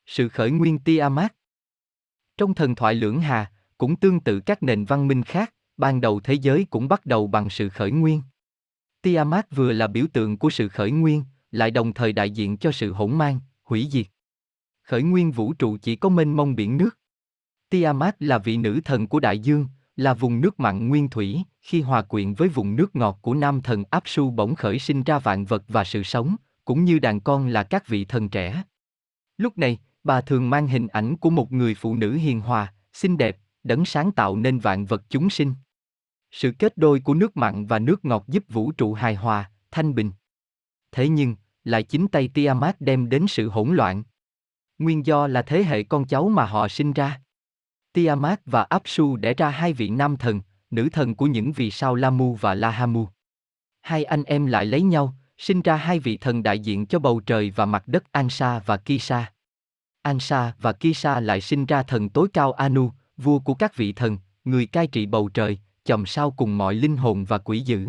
Sự khởi nguyên Tiamat. Trong thần thoại Lưỡng Hà, cũng tương tự các nền văn minh khác, ban đầu thế giới cũng bắt đầu bằng sự khởi nguyên. Tiamat vừa là biểu tượng của sự khởi nguyên, lại đồng thời đại diện cho sự hỗn mang, hủy diệt. Khởi nguyên vũ trụ chỉ có mênh mông biển nước. Tiamat là vị nữ thần của đại dương, là vùng nước mặn nguyên thủy, khi hòa quyện với vùng nước ngọt của nam thần Apsu bỗng khởi sinh ra vạn vật và sự sống, cũng như đàn con là các vị thần trẻ. Lúc này, bà thường mang hình ảnh của một người phụ nữ hiền hòa, xinh đẹp, đấng sáng tạo nên vạn vật chúng sinh. Sự kết đôi của nước mặn và nước ngọt giúp vũ trụ hài hòa, thanh bình. Thế nhưng, lại chính tay Tiamat đem đến sự hỗn loạn. Nguyên do là thế hệ con cháu mà họ sinh ra. Tiamat và Apsu đẻ ra hai vị nam thần, nữ thần của những vì sao Lamu và Lahamu. Hai anh em lại lấy nhau, sinh ra hai vị thần đại diện cho bầu trời và mặt đất Ansa và Kisa. Ansa và Kisa lại sinh ra thần tối cao Anu, vua của các vị thần, người cai trị bầu trời, chòm sao cùng mọi linh hồn và quỷ dữ.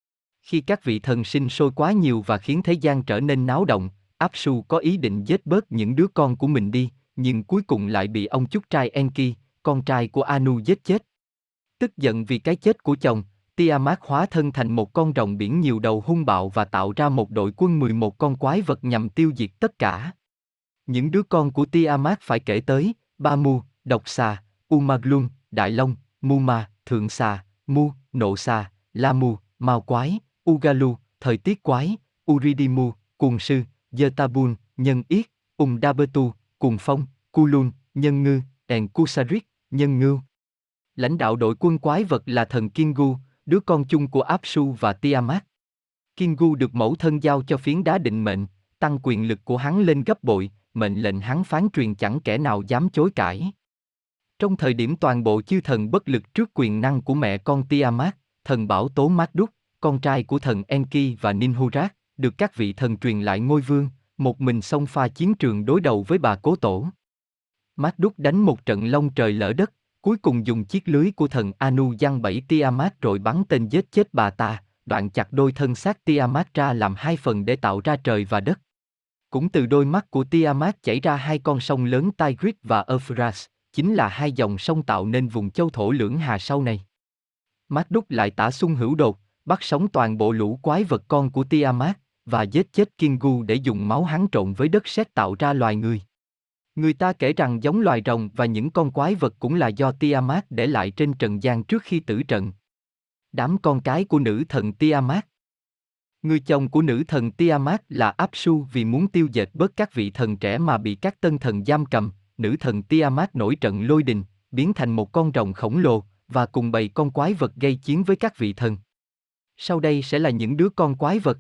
Khi các vị thần sinh sôi quá nhiều và khiến thế gian trở nên náo động, Apsu có ý định giết bớt những đứa con của mình đi, nhưng cuối cùng lại bị ông chúc trai Enki, con trai của Anu giết chết. Tức giận vì cái chết của chồng, Tiamat hóa thân thành một con rồng biển nhiều đầu hung bạo và tạo ra một đội quân 11 con quái vật nhằm tiêu diệt tất cả. Những đứa con của Tiamat phải kể tới, Bamu, Độc Xà, Umaglum, Đại Long, Muma, Thượng Xà, Mu, Nộ Xà, Lamu, Mao Quái, Ugalu, Thời Tiết Quái, Uridimu, Cuồng Sư, Yetabun, Nhân Yết, Dabetu, Cuồng Phong, Kulun, Nhân Ngư, Enkusarik, Nhân Ngưu. Lãnh đạo đội quân quái vật là thần Kingu, đứa con chung của Apsu và Tiamat. Kingu được mẫu thân giao cho phiến đá định mệnh, tăng quyền lực của hắn lên gấp bội, mệnh lệnh hắn phán truyền chẳng kẻ nào dám chối cãi. Trong thời điểm toàn bộ chư thần bất lực trước quyền năng của mẹ con Tiamat, thần bảo tố Marduk, con trai của thần Enki và Ninhurak, được các vị thần truyền lại ngôi vương, một mình xông pha chiến trường đối đầu với bà cố tổ. Marduk đánh một trận long trời lỡ đất, cuối cùng dùng chiếc lưới của thần Anu giăng bẫy Tiamat rồi bắn tên giết chết bà ta, đoạn chặt đôi thân xác Tiamat ra làm hai phần để tạo ra trời và đất. Cũng từ đôi mắt của Tiamat chảy ra hai con sông lớn Tigris và Euphrates, chính là hai dòng sông tạo nên vùng châu thổ Lưỡng Hà sau này. Marduk lại tả xung hữu đột, bắt sống toàn bộ lũ quái vật con của Tiamat, và giết chết Kingu để dùng máu hắn trộn với đất sét tạo ra loài người. Người ta kể rằng giống loài rồng và những con quái vật cũng là do Tiamat để lại trên trần gian trước khi tử trận. Đám con cái của nữ thần Tiamat. Người chồng của nữ thần Tiamat là Apsu vì muốn tiêu diệt bớt các vị thần trẻ mà bị các tân thần giam cầm, nữ thần Tiamat nổi trận lôi đình, biến thành một con rồng khổng lồ, và cùng bầy con quái vật gây chiến với các vị thần. Sau đây sẽ là những đứa con quái vật.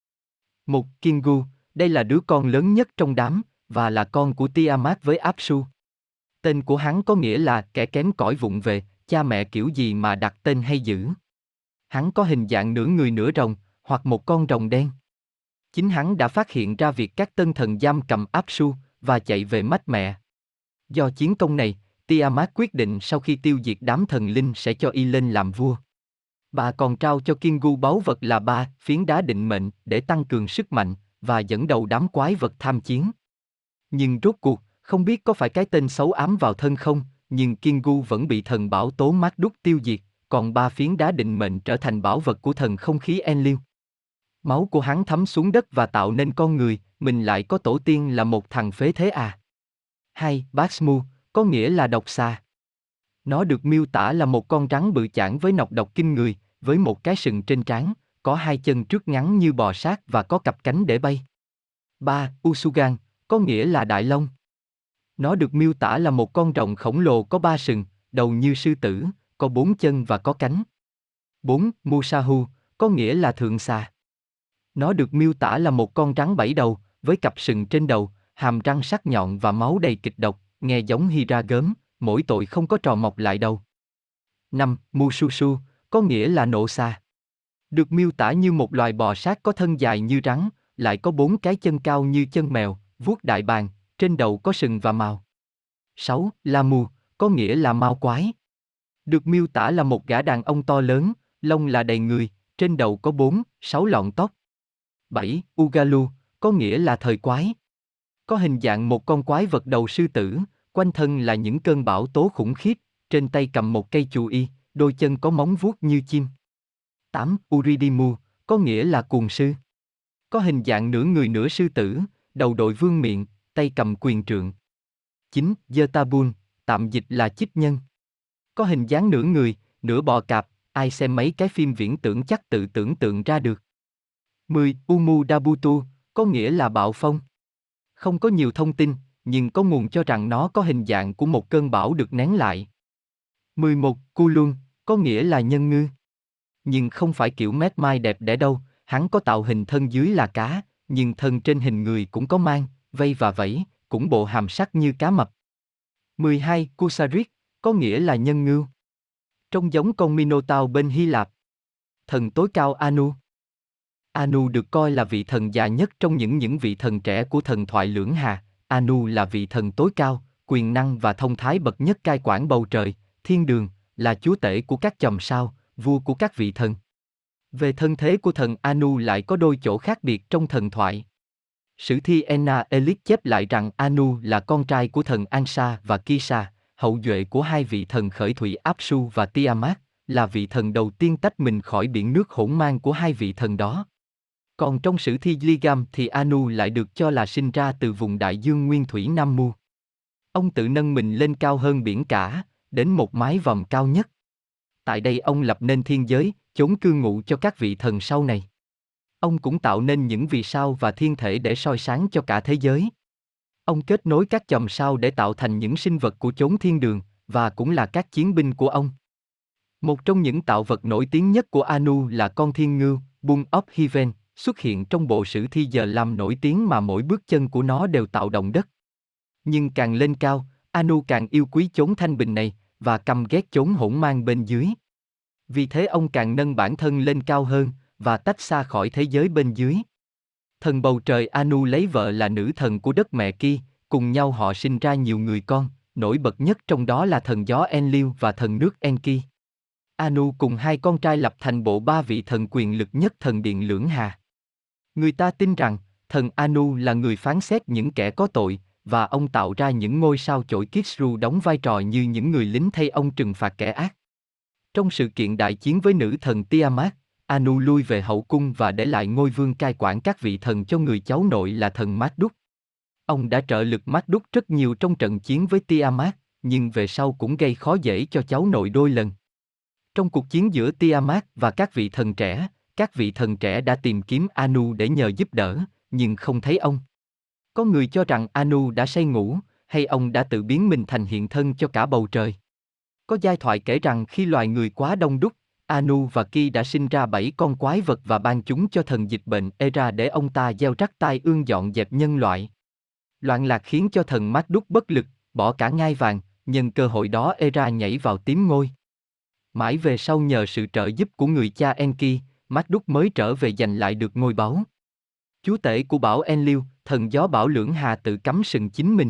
Một Kingu, đây là đứa con lớn nhất trong đám, và là con của Tiamat với Apsu. Tên của hắn có nghĩa là kẻ kém cỏi vụng về, cha mẹ kiểu gì mà đặt tên hay dữ. Hắn có hình dạng nửa người nửa rồng, hoặc một con rồng đen. Chính hắn đã phát hiện ra việc các tân thần giam cầm Apsu, và chạy về mách mẹ. Do chiến công này, Tiamat quyết định sau khi tiêu diệt đám thần linh sẽ cho y lên làm vua. Bà còn trao cho Kingu báu vật là 3 phiến đá định mệnh để tăng cường sức mạnh, và dẫn đầu đám quái vật tham chiến. Nhưng rốt cuộc, không biết có phải cái tên xấu ám vào thân không, nhưng Kingu vẫn bị thần bảo tố Marduk tiêu diệt, còn 3 phiến đá định mệnh trở thành bảo vật của thần không khí Enlil. Máu của hắn thấm xuống đất và tạo nên con người, mình lại có tổ tiên là một thằng phế thế à. 2. Basmu, có nghĩa là độc xà. Nó được miêu tả là một con rắn bự chảng với nọc độc kinh người, với một cái sừng trên trán, có 2 chân trước ngắn như bò sát và có cặp cánh để bay. 3. Usugan, có nghĩa là đại long. Nó được miêu tả là một con rồng khổng lồ có 3 sừng, đầu như sư tử, có 4 chân và có cánh. 4. Musahu, có nghĩa là thượng xà. Nó được miêu tả là một con rắn 7 đầu, với cặp sừng trên đầu, hàm răng sắc nhọn và máu đầy kịch độc, nghe giống Hydra gớm, mỗi tội không có trò mọc lại đầu. 5. Mususu, có nghĩa là nộ xà. Được miêu tả như một loài bò sát có thân dài như rắn, lại có 4 cái chân cao như chân mèo, vuốt đại bàng, trên đầu có sừng và mào. 6. Lamu, có nghĩa là mao quái. Được miêu tả là một gã đàn ông to lớn, lông là đầy người, trên đầu có 4, 6 lọn tóc. 7. Ugalu, có nghĩa là thời quái. Có hình dạng một con quái vật đầu sư tử, quanh thân là những cơn bão tố khủng khiếp, trên tay cầm một cây chù y, đôi chân có móng vuốt như chim. 8. Uridimu, có nghĩa là cuồng sư. Có hình dạng nửa người nửa sư tử, đầu đội vương miện, tay cầm quyền trượng. 9. Yetabun, tạm dịch là chích nhân. Có hình dáng nửa người, nửa bò cạp, ai xem mấy cái phim viễn tưởng chắc tự tưởng tượng ra được. 10. Umu Dabutu, có nghĩa là bạo phong. Không có nhiều thông tin, nhưng có nguồn cho rằng nó có hình dạng của một cơn bão được nén lại. 11. Kulun, có nghĩa là nhân ngư. Nhưng không phải kiểu mét mai đẹp đẽ đâu, hắn có tạo hình thân dưới là cá, nhưng thân trên hình người cũng có mang, vây và vẫy, cũng bộ hàm sắc như cá mập. 12. Kusarit, có nghĩa là nhân ngưu. Trông giống con Minotaur bên Hy Lạp. Thần tối cao Anu. Anu được coi là vị thần già nhất trong những vị thần trẻ của thần thoại Lưỡng Hà. Anu là vị thần tối cao, quyền năng và thông thái bậc nhất cai quản bầu trời, thiên đường, là chúa tể của các chòm sao, vua của các vị thần. Về thân thế của thần Anu lại có đôi chỗ khác biệt trong thần thoại. Sử thi Enna Elite chép lại rằng Anu là con trai của thần Ansa và Kisa, hậu duệ của hai vị thần khởi thủy Apsu và Tiamat, là vị thần đầu tiên tách mình khỏi biển nước hỗn mang của hai vị thần đó. Còn trong sử thi Ligam thì Anu lại được cho là sinh ra từ vùng đại dương nguyên thủy Nam Mu. Ông tự nâng mình lên cao hơn biển cả, đến một mái vòm cao nhất. Tại đây ông lập nên thiên giới, chốn cư ngụ cho các vị thần sau này. Ông cũng tạo nên những vì sao và thiên thể để soi sáng cho cả thế giới. Ông kết nối các chòm sao để tạo thành những sinh vật của chốn thiên đường, và cũng là các chiến binh của ông. Một trong những tạo vật nổi tiếng nhất của Anu là con thiên ngưu, Bull of Heaven, xuất hiện trong bộ sử thi Giờ Lam nổi tiếng mà mỗi bước chân của nó đều tạo động đất. Nhưng càng lên cao, Anu càng yêu quý chốn thanh bình này, và căm ghét chốn hỗn mang bên dưới. Vì thế ông càng nâng bản thân lên cao hơn, và tách xa khỏi thế giới bên dưới. Thần bầu trời Anu lấy vợ là nữ thần của đất mẹ Ki, cùng nhau họ sinh ra nhiều người con, nổi bật nhất trong đó là thần gió Enlil và thần nước Enki. Anu cùng hai con trai lập thành bộ ba vị thần quyền lực nhất thần điện Lưỡng Hà. Người ta tin rằng, thần Anu là người phán xét những kẻ có tội, và ông tạo ra những ngôi sao chổi Kisru đóng vai trò như những người lính thay ông trừng phạt kẻ ác. Trong sự kiện đại chiến với nữ thần Tiamat, Anu lui về hậu cung và để lại ngôi vương cai quản các vị thần cho người cháu nội là thần Marduk. Ông đã trợ lực Marduk rất nhiều trong trận chiến với Tiamat, nhưng về sau cũng gây khó dễ cho cháu nội đôi lần. Trong cuộc chiến giữa Tiamat và các vị thần trẻ đã tìm kiếm Anu để nhờ giúp đỡ, nhưng không thấy ông. Có người cho rằng Anu đã say ngủ, hay ông đã tự biến mình thành hiện thân cho cả bầu trời. Có giai thoại kể rằng khi loài người quá đông đúc, Anu và Ki đã sinh ra 7 con quái vật và ban chúng cho thần dịch bệnh Era để ông ta gieo rắc tai ương dọn dẹp nhân loại. Loạn lạc khiến cho thần Marduk bất lực, bỏ cả ngai vàng, nhân cơ hội đó Era nhảy vào tím ngôi. Mãi về sau nhờ sự trợ giúp của người cha Enki, Marduk mới trở về giành lại được ngôi báu. Chúa tể của bão Enlil, thần gió bão Lưỡng Hà tự cắm sừng chính mình.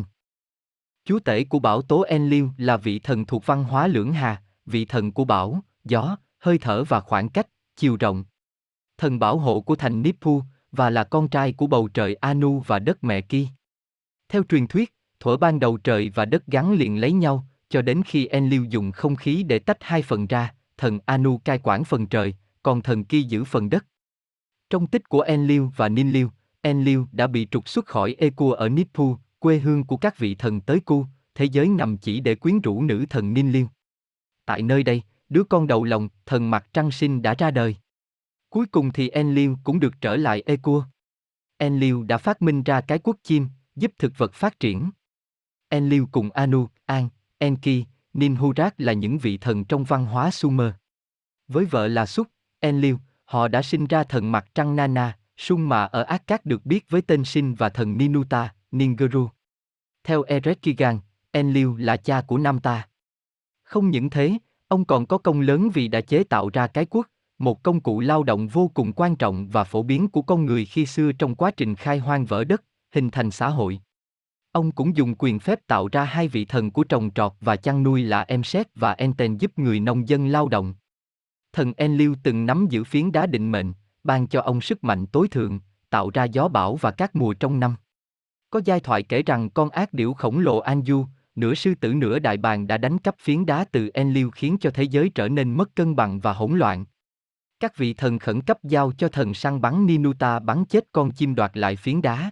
Chúa tể của bão tố Enlil là vị thần thuộc văn hóa Lưỡng Hà, vị thần của bão, gió, hơi thở và khoảng cách, chiều rộng. Thần bảo hộ của thành Nippu, và là con trai của bầu trời Anu và đất mẹ Ki. Theo truyền thuyết, thuở ban đầu trời và đất gắn liền lấy nhau, cho đến khi Enlil dùng không khí để tách hai phần ra, thần Anu cai quản phần trời, còn thần Ki giữ phần đất. Trong tích của Enlil và Ninlil, Enlil đã bị trục xuất khỏi Ekur ở Nippu, quê hương của các vị thần tới Ku, thế giới nằm chỉ để quyến rũ nữ thần Ninlil. Tại nơi đây, đứa con đầu lòng, thần mặt trăng sinh đã ra đời. Cuối cùng thì Enlil cũng được trở lại Ekur. Enlil đã phát minh ra cái cuốc chim, giúp thực vật phát triển. Enlil cùng Anu, An, Enki, Ninhurak là những vị thần trong văn hóa Sumer. Với vợ là Súc, Enlil, họ đã sinh ra thần mặt trăng Nana, Sung mà ở Akkad được biết với tên Sin và thần Ninuta, Ningeru. Theo Erekigan, Enlil là cha của Namta. Không những thế, ông còn có công lớn vì đã chế tạo ra cái cuốc, một công cụ lao động vô cùng quan trọng và phổ biến của con người khi xưa trong quá trình khai hoang vỡ đất, hình thành xã hội. Ông cũng dùng quyền phép tạo ra hai vị thần của trồng trọt và chăn nuôi là Emset và Enten giúp người nông dân lao động. Thần Enlil từng nắm giữ phiến đá định mệnh, ban cho ông sức mạnh tối thượng, tạo ra gió bão và các mùa trong năm. Có giai thoại kể rằng con ác điểu khổng lồ Anju, nửa sư tử nửa đại bàng đã đánh cắp phiến đá từ Enlil khiến cho thế giới trở nên mất cân bằng và hỗn loạn. Các vị thần khẩn cấp giao cho thần săn bắn Ninuta bắn chết con chim đoạt lại phiến đá.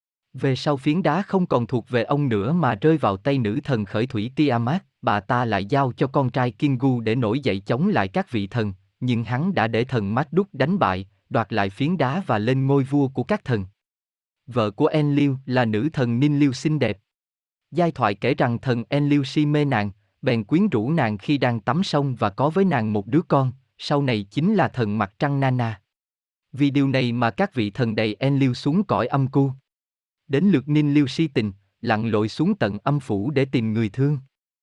Về sau phiến đá không còn thuộc về ông nữa mà rơi vào tay nữ thần khởi thủy Tiamat, bà ta lại giao cho con trai Kingu để nổi dậy chống lại các vị thần, nhưng hắn đã để thần Marduk đánh bại, đoạt lại phiến đá và lên ngôi vua của các thần. Vợ của Enlil là nữ thần Ninlil xinh đẹp. Giai thoại kể rằng thần Enlil si mê nàng, bèn quyến rũ nàng khi đang tắm sông và có với nàng một đứa con, sau này chính là thần mặt trăng Nana. Vì điều này mà các vị thần đày Enlil xuống cõi âm cu. Đến lượt Ninlil si tình, lặn lội xuống tận âm phủ để tìm người thương.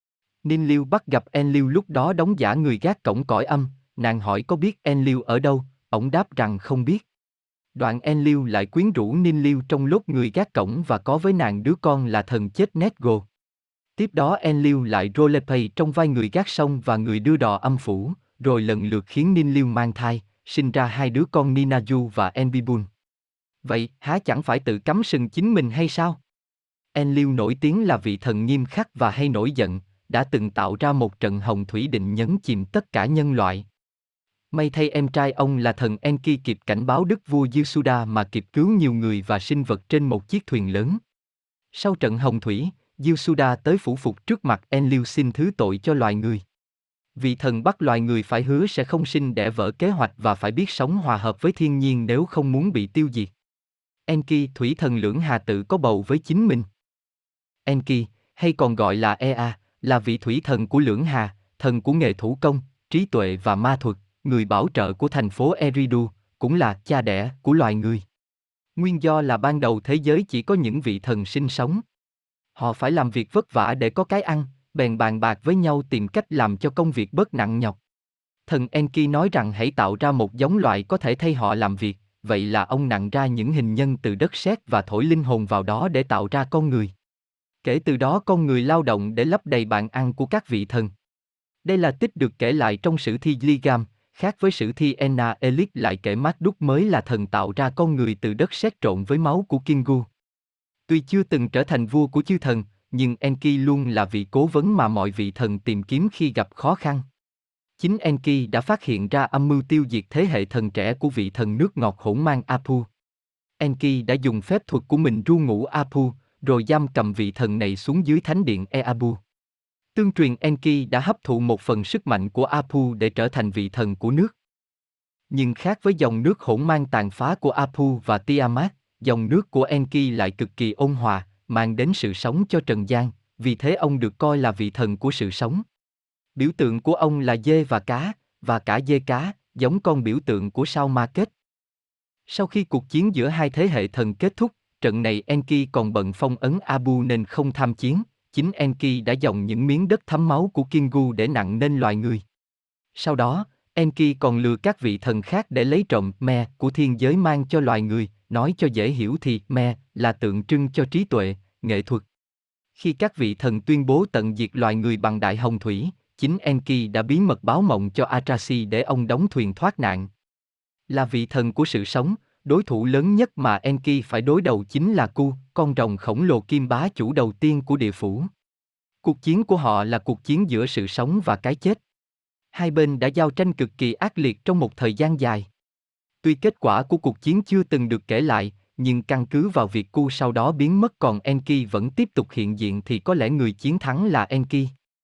Ninlil bắt gặp Enlil lúc đó đóng giả người gác cổng cõi âm, nàng hỏi có biết Enlil ở đâu, ổng đáp rằng không biết. Đoạn Enlil lại quyến rũ Ninlil trong lúc người gác cổng và có với nàng đứa con là thần chết Nedgo. Tiếp đó Enlil lại roleplay trong vai người gác sông và người đưa đò âm phủ, rồi lần lượt khiến Ninlil mang thai, sinh ra hai đứa con Ninaju và Enbibun. Vậy, há chẳng phải tự cắm sừng chính mình hay sao? Enlil nổi tiếng là vị thần nghiêm khắc và hay nổi giận, đã từng tạo ra một trận hồng thủy định nhấn chìm tất cả nhân loại. May thay em trai ông là thần Enki kịp cảnh báo đức vua Yasuda mà kịp cứu nhiều người và sinh vật trên một chiếc thuyền lớn. Sau trận hồng thủy, Yasuda tới phủ phục trước mặt Enlil xin thứ tội cho loài người. Vị thần bắt loài người phải hứa sẽ không sinh đẻ vỡ kế hoạch và phải biết sống hòa hợp với thiên nhiên nếu không muốn bị tiêu diệt. Enki, thủy thần lưỡng hà tự có bầu với chính mình. Enki, hay còn gọi là Ea, là vị thủy thần của lưỡng hà, thần của nghề thủ công, trí tuệ và ma thuật, người bảo trợ của thành phố Eridu, cũng là cha đẻ của loài người. Nguyên do là ban đầu thế giới chỉ có những vị thần sinh sống. Họ phải làm việc vất vả để có cái ăn, bèn bàn bạc với nhau tìm cách làm cho công việc bớt nặng nhọc. Thần Enki nói rằng hãy tạo ra một giống loài có thể thay họ làm việc, vậy là ông nặn ra những hình nhân từ đất sét và thổi linh hồn vào đó để tạo ra con người. Kể từ đó con người lao động để lấp đầy bàn ăn của các vị thần. Đây là tích được kể lại trong sử thi Ligam, khác với sử thi Enna Elix lại kể Marduk mới là thần tạo ra con người từ đất sét trộn với máu của Kingu. Tuy chưa từng trở thành vua của chư thần, nhưng Enki luôn là vị cố vấn mà mọi vị thần tìm kiếm khi gặp khó khăn. Chính Enki đã phát hiện ra âm mưu tiêu diệt thế hệ thần trẻ của vị thần nước ngọt hỗn mang Apu. Enki đã dùng phép thuật của mình ru ngủ Apu, rồi giam cầm vị thần này xuống dưới thánh điện Eabu. Tương truyền Enki đã hấp thụ một phần sức mạnh của Apu để trở thành vị thần của nước. Nhưng khác với dòng nước hỗn mang tàn phá của Apu và Tiamat, dòng nước của Enki lại cực kỳ ôn hòa, mang đến sự sống cho trần gian, vì thế ông được coi là vị thần của sự sống. Biểu tượng của ông là dê và cả dê cá, giống con biểu tượng của sao Ma Kết. Sau khi cuộc chiến giữa hai thế hệ thần kết thúc, trận này Enki còn bận phong ấn Abu nên không tham chiến, chính Enki đã dòng những miếng đất thấm máu của Kingu để nặng nên loài người. Sau đó, Enki còn lừa các vị thần khác để lấy trộm Me của thiên giới mang cho loài người, nói cho dễ hiểu thì Me là tượng trưng cho trí tuệ, nghệ thuật. Khi các vị thần tuyên bố tận diệt loài người bằng đại hồng thủy, chính Enki đã bí mật báo mộng cho Atrasi để ông đóng thuyền thoát nạn. Là vị thần của sự sống, đối thủ lớn nhất mà Enki phải đối đầu chính là Ku, con rồng khổng lồ kim bá chủ đầu tiên của địa phủ. Cuộc chiến của họ là cuộc chiến giữa sự sống và cái chết. Hai bên đã giao tranh cực kỳ ác liệt trong một thời gian dài. Tuy kết quả của cuộc chiến chưa từng được kể lại, nhưng căn cứ vào việc Ku sau đó biến mất còn Enki vẫn tiếp tục hiện diện thì có lẽ người chiến thắng là Enki.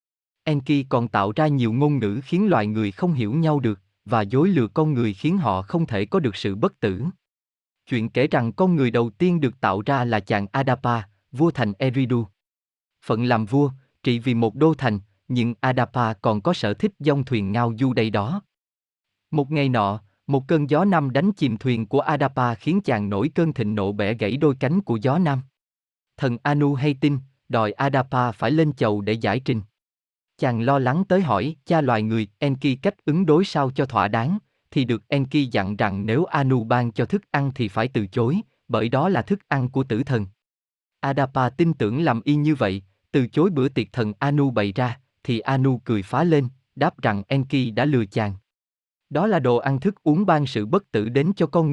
Enki còn tạo ra nhiều ngôn ngữ khiến loài người không hiểu nhau được, và dối lừa con người khiến họ không thể có được sự bất tử. Chuyện kể rằng con người đầu tiên được tạo ra là chàng Adapa, vua thành Eridu. Phận làm vua, trị vì một đô thành, nhưng Adapa còn có sở thích dông thuyền ngao du đây đó. Một ngày nọ, một cơn gió nam đánh chìm thuyền của Adapa khiến chàng nổi cơn thịnh nộ bẻ gãy đôi cánh của gió nam. Thần Anu hay tin, đòi Adapa phải lên chầu để giải trình. Chàng lo lắng tới hỏi cha loài người Enki cách ứng đối sao cho thỏa đáng, thì được Enki dặn rằng nếu Anu ban cho thức ăn thì phải từ chối, bởi đó là thức ăn của tử thần. Adapa tin tưởng làm y như vậy, từ chối bữa tiệc thần Anu bày ra, thì Anu cười phá lên, đáp rằng Enki đã lừa chàng. Đó là đồ ăn thức uống ban sự bất tử đến cho con người,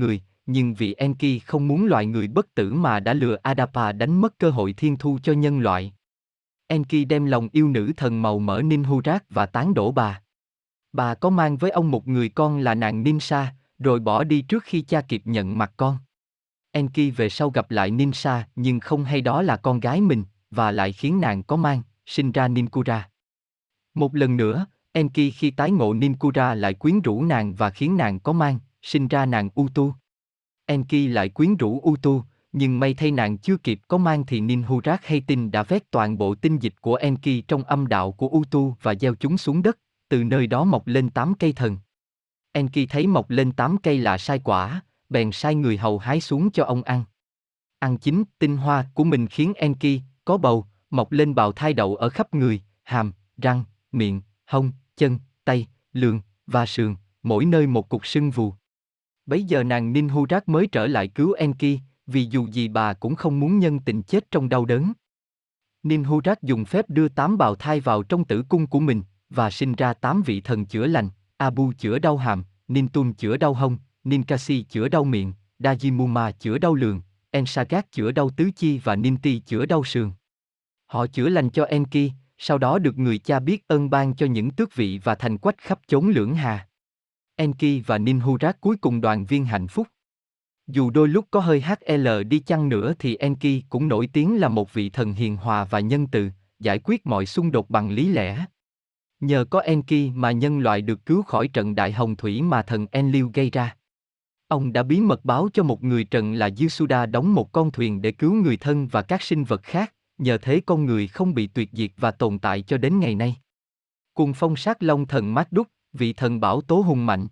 nhưng vì Enki không muốn loài người bất tử mà đã lừa Adapa đánh mất cơ hội thiên thu cho nhân loại. Enki đem lòng yêu nữ thần màu mỡ Ninhurak và tán đổ bà. Bà có mang với ông một người con là nàng Ninsa, rồi bỏ đi trước khi cha kịp nhận mặt con. Enki về sau gặp lại Ninsa nhưng không hay đó là con gái mình, và lại khiến nàng có mang, sinh ra Ninkura. Một lần nữa, Enki khi tái ngộ Ninkura lại quyến rũ nàng và khiến nàng có mang, sinh ra nàng Utu. Enki lại quyến rũ Utu, nhưng may thay nàng chưa kịp có mang thì Ninhurak hay tin đã vét toàn bộ tinh dịch của Enki trong âm đạo của Utu và gieo chúng xuống đất, từ nơi đó mọc lên 8 cây thần. Enki thấy mọc lên 8 cây lạ sai quả, bèn sai người hầu hái xuống cho ông ăn. Ăn chín, tinh hoa của mình khiến Enki có bầu, mọc lên bào thai đậu ở khắp người, hàm, răng, miệng, hông, chân, tay, lườn và sườn, mỗi nơi một cục sưng vù. Bấy giờ nàng Ninhurak mới trở lại cứu Enki, vì dù gì bà cũng không muốn nhân tình chết trong đau đớn. Ninhurak dùng phép đưa 8 bào thai vào trong tử cung của mình, và sinh ra 8 vị thần chữa lành, Abu chữa đau hàm, Nintun chữa đau hông, Ninkasi chữa đau miệng, Dajimuma chữa đau lườn, Ensagat chữa đau tứ chi và Ninti chữa đau sườn. Họ chữa lành cho Enki, sau đó được người cha biết ơn ban cho những tước vị và thành quách khắp chốn lưỡng hà. Enki và Ninhurak cuối cùng đoàn viên hạnh phúc. Dù đôi lúc có hơi HL đi chăng nữa thì Enki cũng nổi tiếng là một vị thần hiền hòa và nhân từ, giải quyết mọi xung đột bằng lý lẽ. Nhờ có Enki mà nhân loại được cứu khỏi trận đại hồng thủy mà thần Enlil gây ra. Ông đã bí mật báo cho một người trần là Yasuda đóng một con thuyền để cứu người thân và các sinh vật khác, nhờ thế con người không bị tuyệt diệt và tồn tại cho đến ngày nay. Cùng phong sát long thần Marduk, vị thần bảo tố hùng mạnh.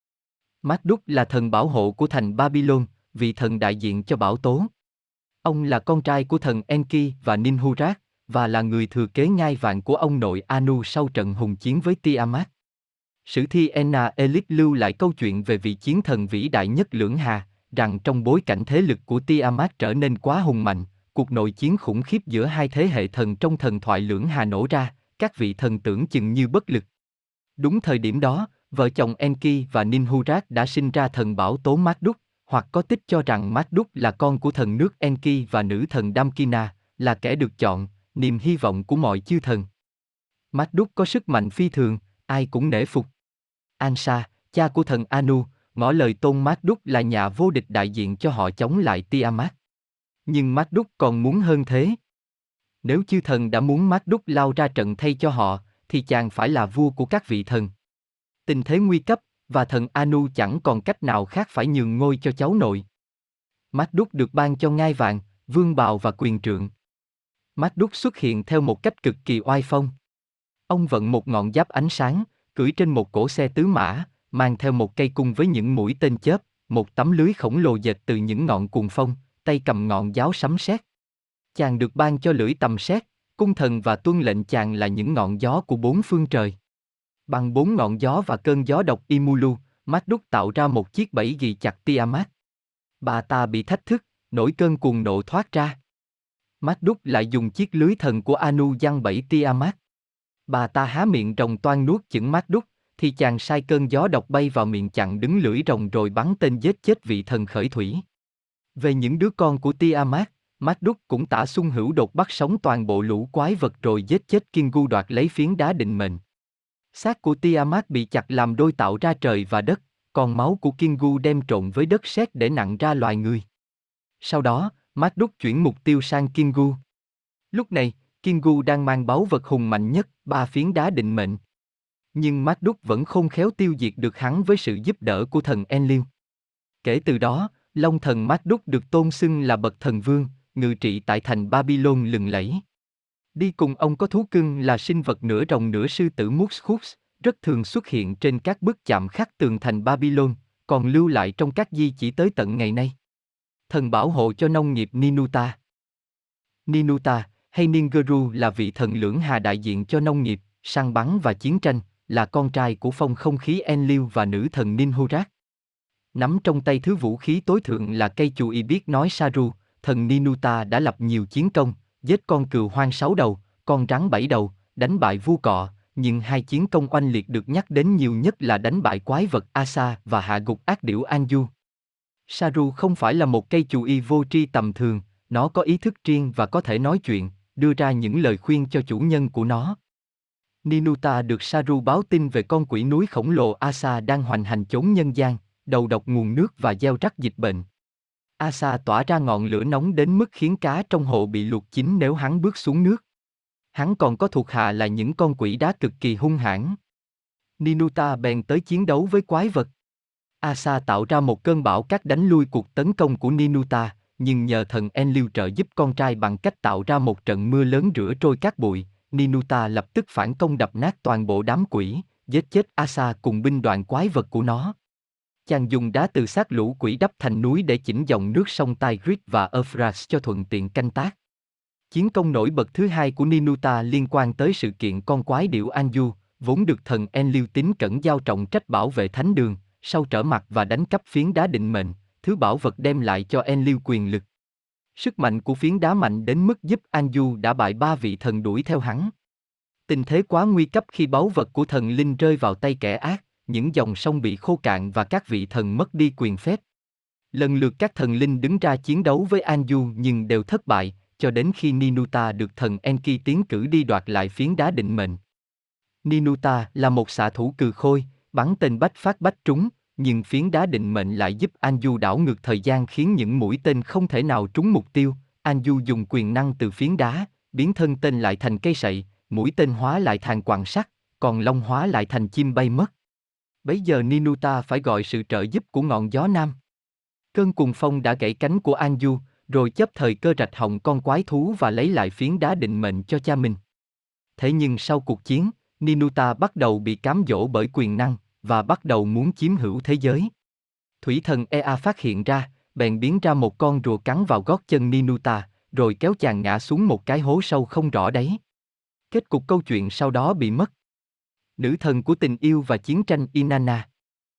Marduk là thần bảo hộ của thành Babylon, vị thần đại diện cho bảo tố. Ông là con trai của thần Enki và Ninhurak, và là người thừa kế ngai vàng của ông nội Anu sau trận hùng chiến với Tiamat. Sử thi Enna Elite lưu lại câu chuyện về vị chiến thần vĩ đại nhất lưỡng hà, rằng trong bối cảnh thế lực của Tiamat trở nên quá hùng mạnh, cuộc nội chiến khủng khiếp giữa hai thế hệ thần trong thần thoại lưỡng hà nổ ra, các vị thần tưởng chừng như bất lực. Đúng thời điểm đó, vợ chồng Enki và Ninhurak đã sinh ra thần bảo tố Marduk, hoặc có tích cho rằng Marduk là con của thần nước Enki và nữ thần Damkina, là kẻ được chọn, niềm hy vọng của mọi chư thần. Marduk có sức mạnh phi thường, ai cũng nể phục. Ansa, cha của thần Anu, ngỏ lời tôn Marduk là nhà vô địch đại diện cho họ chống lại Tiamat. Nhưng Marduk còn muốn hơn thế. Nếu chư thần đã muốn Marduk lao ra trận thay cho họ, thì chàng phải là vua của các vị thần. Tình thế nguy cấp, và thần Anu chẳng còn cách nào khác phải nhường ngôi cho cháu nội. Marduk được ban cho ngai vàng, vương bào và quyền trượng. Marduk xuất hiện theo một cách cực kỳ oai phong. Ông vận một ngọn giáp ánh sáng, cưỡi trên một cỗ xe tứ mã, mang theo một cây cung với những mũi tên chớp, một tấm lưới khổng lồ dệt từ những ngọn cuồng phong, tay cầm ngọn giáo sấm sét. Chàng được ban cho lưỡi tầm sét, cung thần và tuân lệnh chàng là những ngọn gió của bốn phương trời. Bằng 4 ngọn gió và cơn gió độc Imulu, Marduk tạo ra một chiếc bẫy ghi chặt Tiamat. Bà ta bị thách thức, nổi cơn cuồng nộ thoát ra. Marduk lại dùng chiếc lưới thần của Anu giăng bẫy Tiamat. Bà ta há miệng rồng toan nuốt chửng Marduk, thì chàng sai cơn gió độc bay vào miệng chặn đứng lưỡi rồng rồi bắn tên giết chết vị thần khởi thủy. Về những đứa con của Tiamat, Marduk cũng tả xung hữu đột bắt sống toàn bộ lũ quái vật rồi giết chết Kingu đoạt lấy phiến đá định mệnh. Xác của Tiamat bị chặt làm đôi tạo ra trời và đất, còn máu của Kingu đem trộn với đất sét để nặng ra loài người. Sau đó, Marduk chuyển mục tiêu sang Kingu. Lúc này, Kingu đang mang báu vật hùng mạnh nhất, 3 phiến đá định mệnh. Nhưng Marduk vẫn khôn khéo tiêu diệt được hắn với sự giúp đỡ của thần Enlil. Kể từ đó, Long thần Marduk được tôn xưng là bậc thần vương, ngự trị tại thành Babylon lừng lẫy. Đi cùng ông có thú cưng là sinh vật nửa rồng nửa sư tử Mushkhus, rất thường xuất hiện trên các bức chạm khắc tường thành Babylon, còn lưu lại trong các di chỉ tới tận ngày nay. Thần bảo hộ cho nông nghiệp Ninuta. Ninuta, hay Ningeru là vị thần lưỡng hà đại diện cho nông nghiệp, săn bắn và chiến tranh, là con trai của phong không khí Enlil và nữ thần Ninhurak. Nắm trong tay thứ vũ khí tối thượng là cây chù y biết nói Saru, thần Ninuta đã lập nhiều chiến công, giết con cừu hoang 6 đầu, con rắn 7 đầu, đánh bại vua cọ, nhưng 2 chiến công oanh liệt được nhắc đến nhiều nhất là đánh bại quái vật Asa và hạ gục ác điểu Anju. Saru không phải là một cây chù y vô tri tầm thường, nó có ý thức riêng và có thể nói chuyện, đưa ra những lời khuyên cho chủ nhân của nó. Ninuta được Saru báo tin về con quỷ núi khổng lồ Asa đang hoành hành chốn nhân gian, đầu độc nguồn nước và gieo rắc dịch bệnh. Asa tỏa ra ngọn lửa nóng đến mức khiến cá trong hồ bị luộc chín nếu hắn bước xuống nước. Hắn còn có thuộc hạ là những con quỷ đá cực kỳ hung hãn. Ninuta bèn tới chiến đấu với quái vật. Asa tạo ra một cơn bão cát đánh lui cuộc tấn công của Ninuta, nhưng nhờ thần Enlil trợ giúp con trai bằng cách tạo ra một trận mưa lớn rửa trôi cát bụi, Ninuta lập tức phản công đập nát toàn bộ đám quỷ, giết chết Asa cùng binh đoàn quái vật của nó. Chàng dùng đá từ xác lũ quỷ đắp thành núi để chỉnh dòng nước sông Tigris và Euphrates cho thuận tiện canh tác. Chiến công nổi bật thứ hai của Ninuta liên quan tới sự kiện con quái điểu Anju, vốn được thần Enlil tín cẩn giao trọng trách bảo vệ thánh đường, sau trở mặt và đánh cắp phiến đá định mệnh, thứ bảo vật đem lại cho Enlil quyền lực. Sức mạnh của phiến đá mạnh đến mức giúp Anju đã bại 3 vị thần đuổi theo hắn. Tình thế quá nguy cấp khi báu vật của thần linh rơi vào tay kẻ ác, những dòng sông bị khô cạn và các vị thần mất đi quyền phép. Lần lượt các thần linh đứng ra chiến đấu với Anju nhưng đều thất bại, cho đến khi Ninuta được thần Enki tiến cử đi đoạt lại phiến đá định mệnh. Ninuta là một xạ thủ cừ khôi, bắn tên bách phát bách trúng, nhưng phiến đá định mệnh lại giúp Anju đảo ngược thời gian khiến những mũi tên không thể nào trúng mục tiêu. Anju dùng quyền năng từ phiến đá, biến thân tên lại thành cây sậy, mũi tên hóa lại thành quặng sắt, còn long hóa lại thành chim bay mất. Bấy giờ Ninuta phải gọi sự trợ giúp của ngọn gió nam. Cơn cuồng phong đã gãy cánh của Anju, rồi chấp thời cơ rạch họng con quái thú và lấy lại phiến đá định mệnh cho cha mình. Thế nhưng sau cuộc chiến, Ninuta bắt đầu bị cám dỗ bởi quyền năng, và bắt đầu muốn chiếm hữu thế giới. Thủy thần Ea phát hiện ra, bèn biến ra một con rùa cắn vào gót chân Ninuta, rồi kéo chàng ngã xuống một cái hố sâu không rõ đáy. Kết cục câu chuyện sau đó bị mất. Nữ thần của tình yêu và chiến tranh Inanna.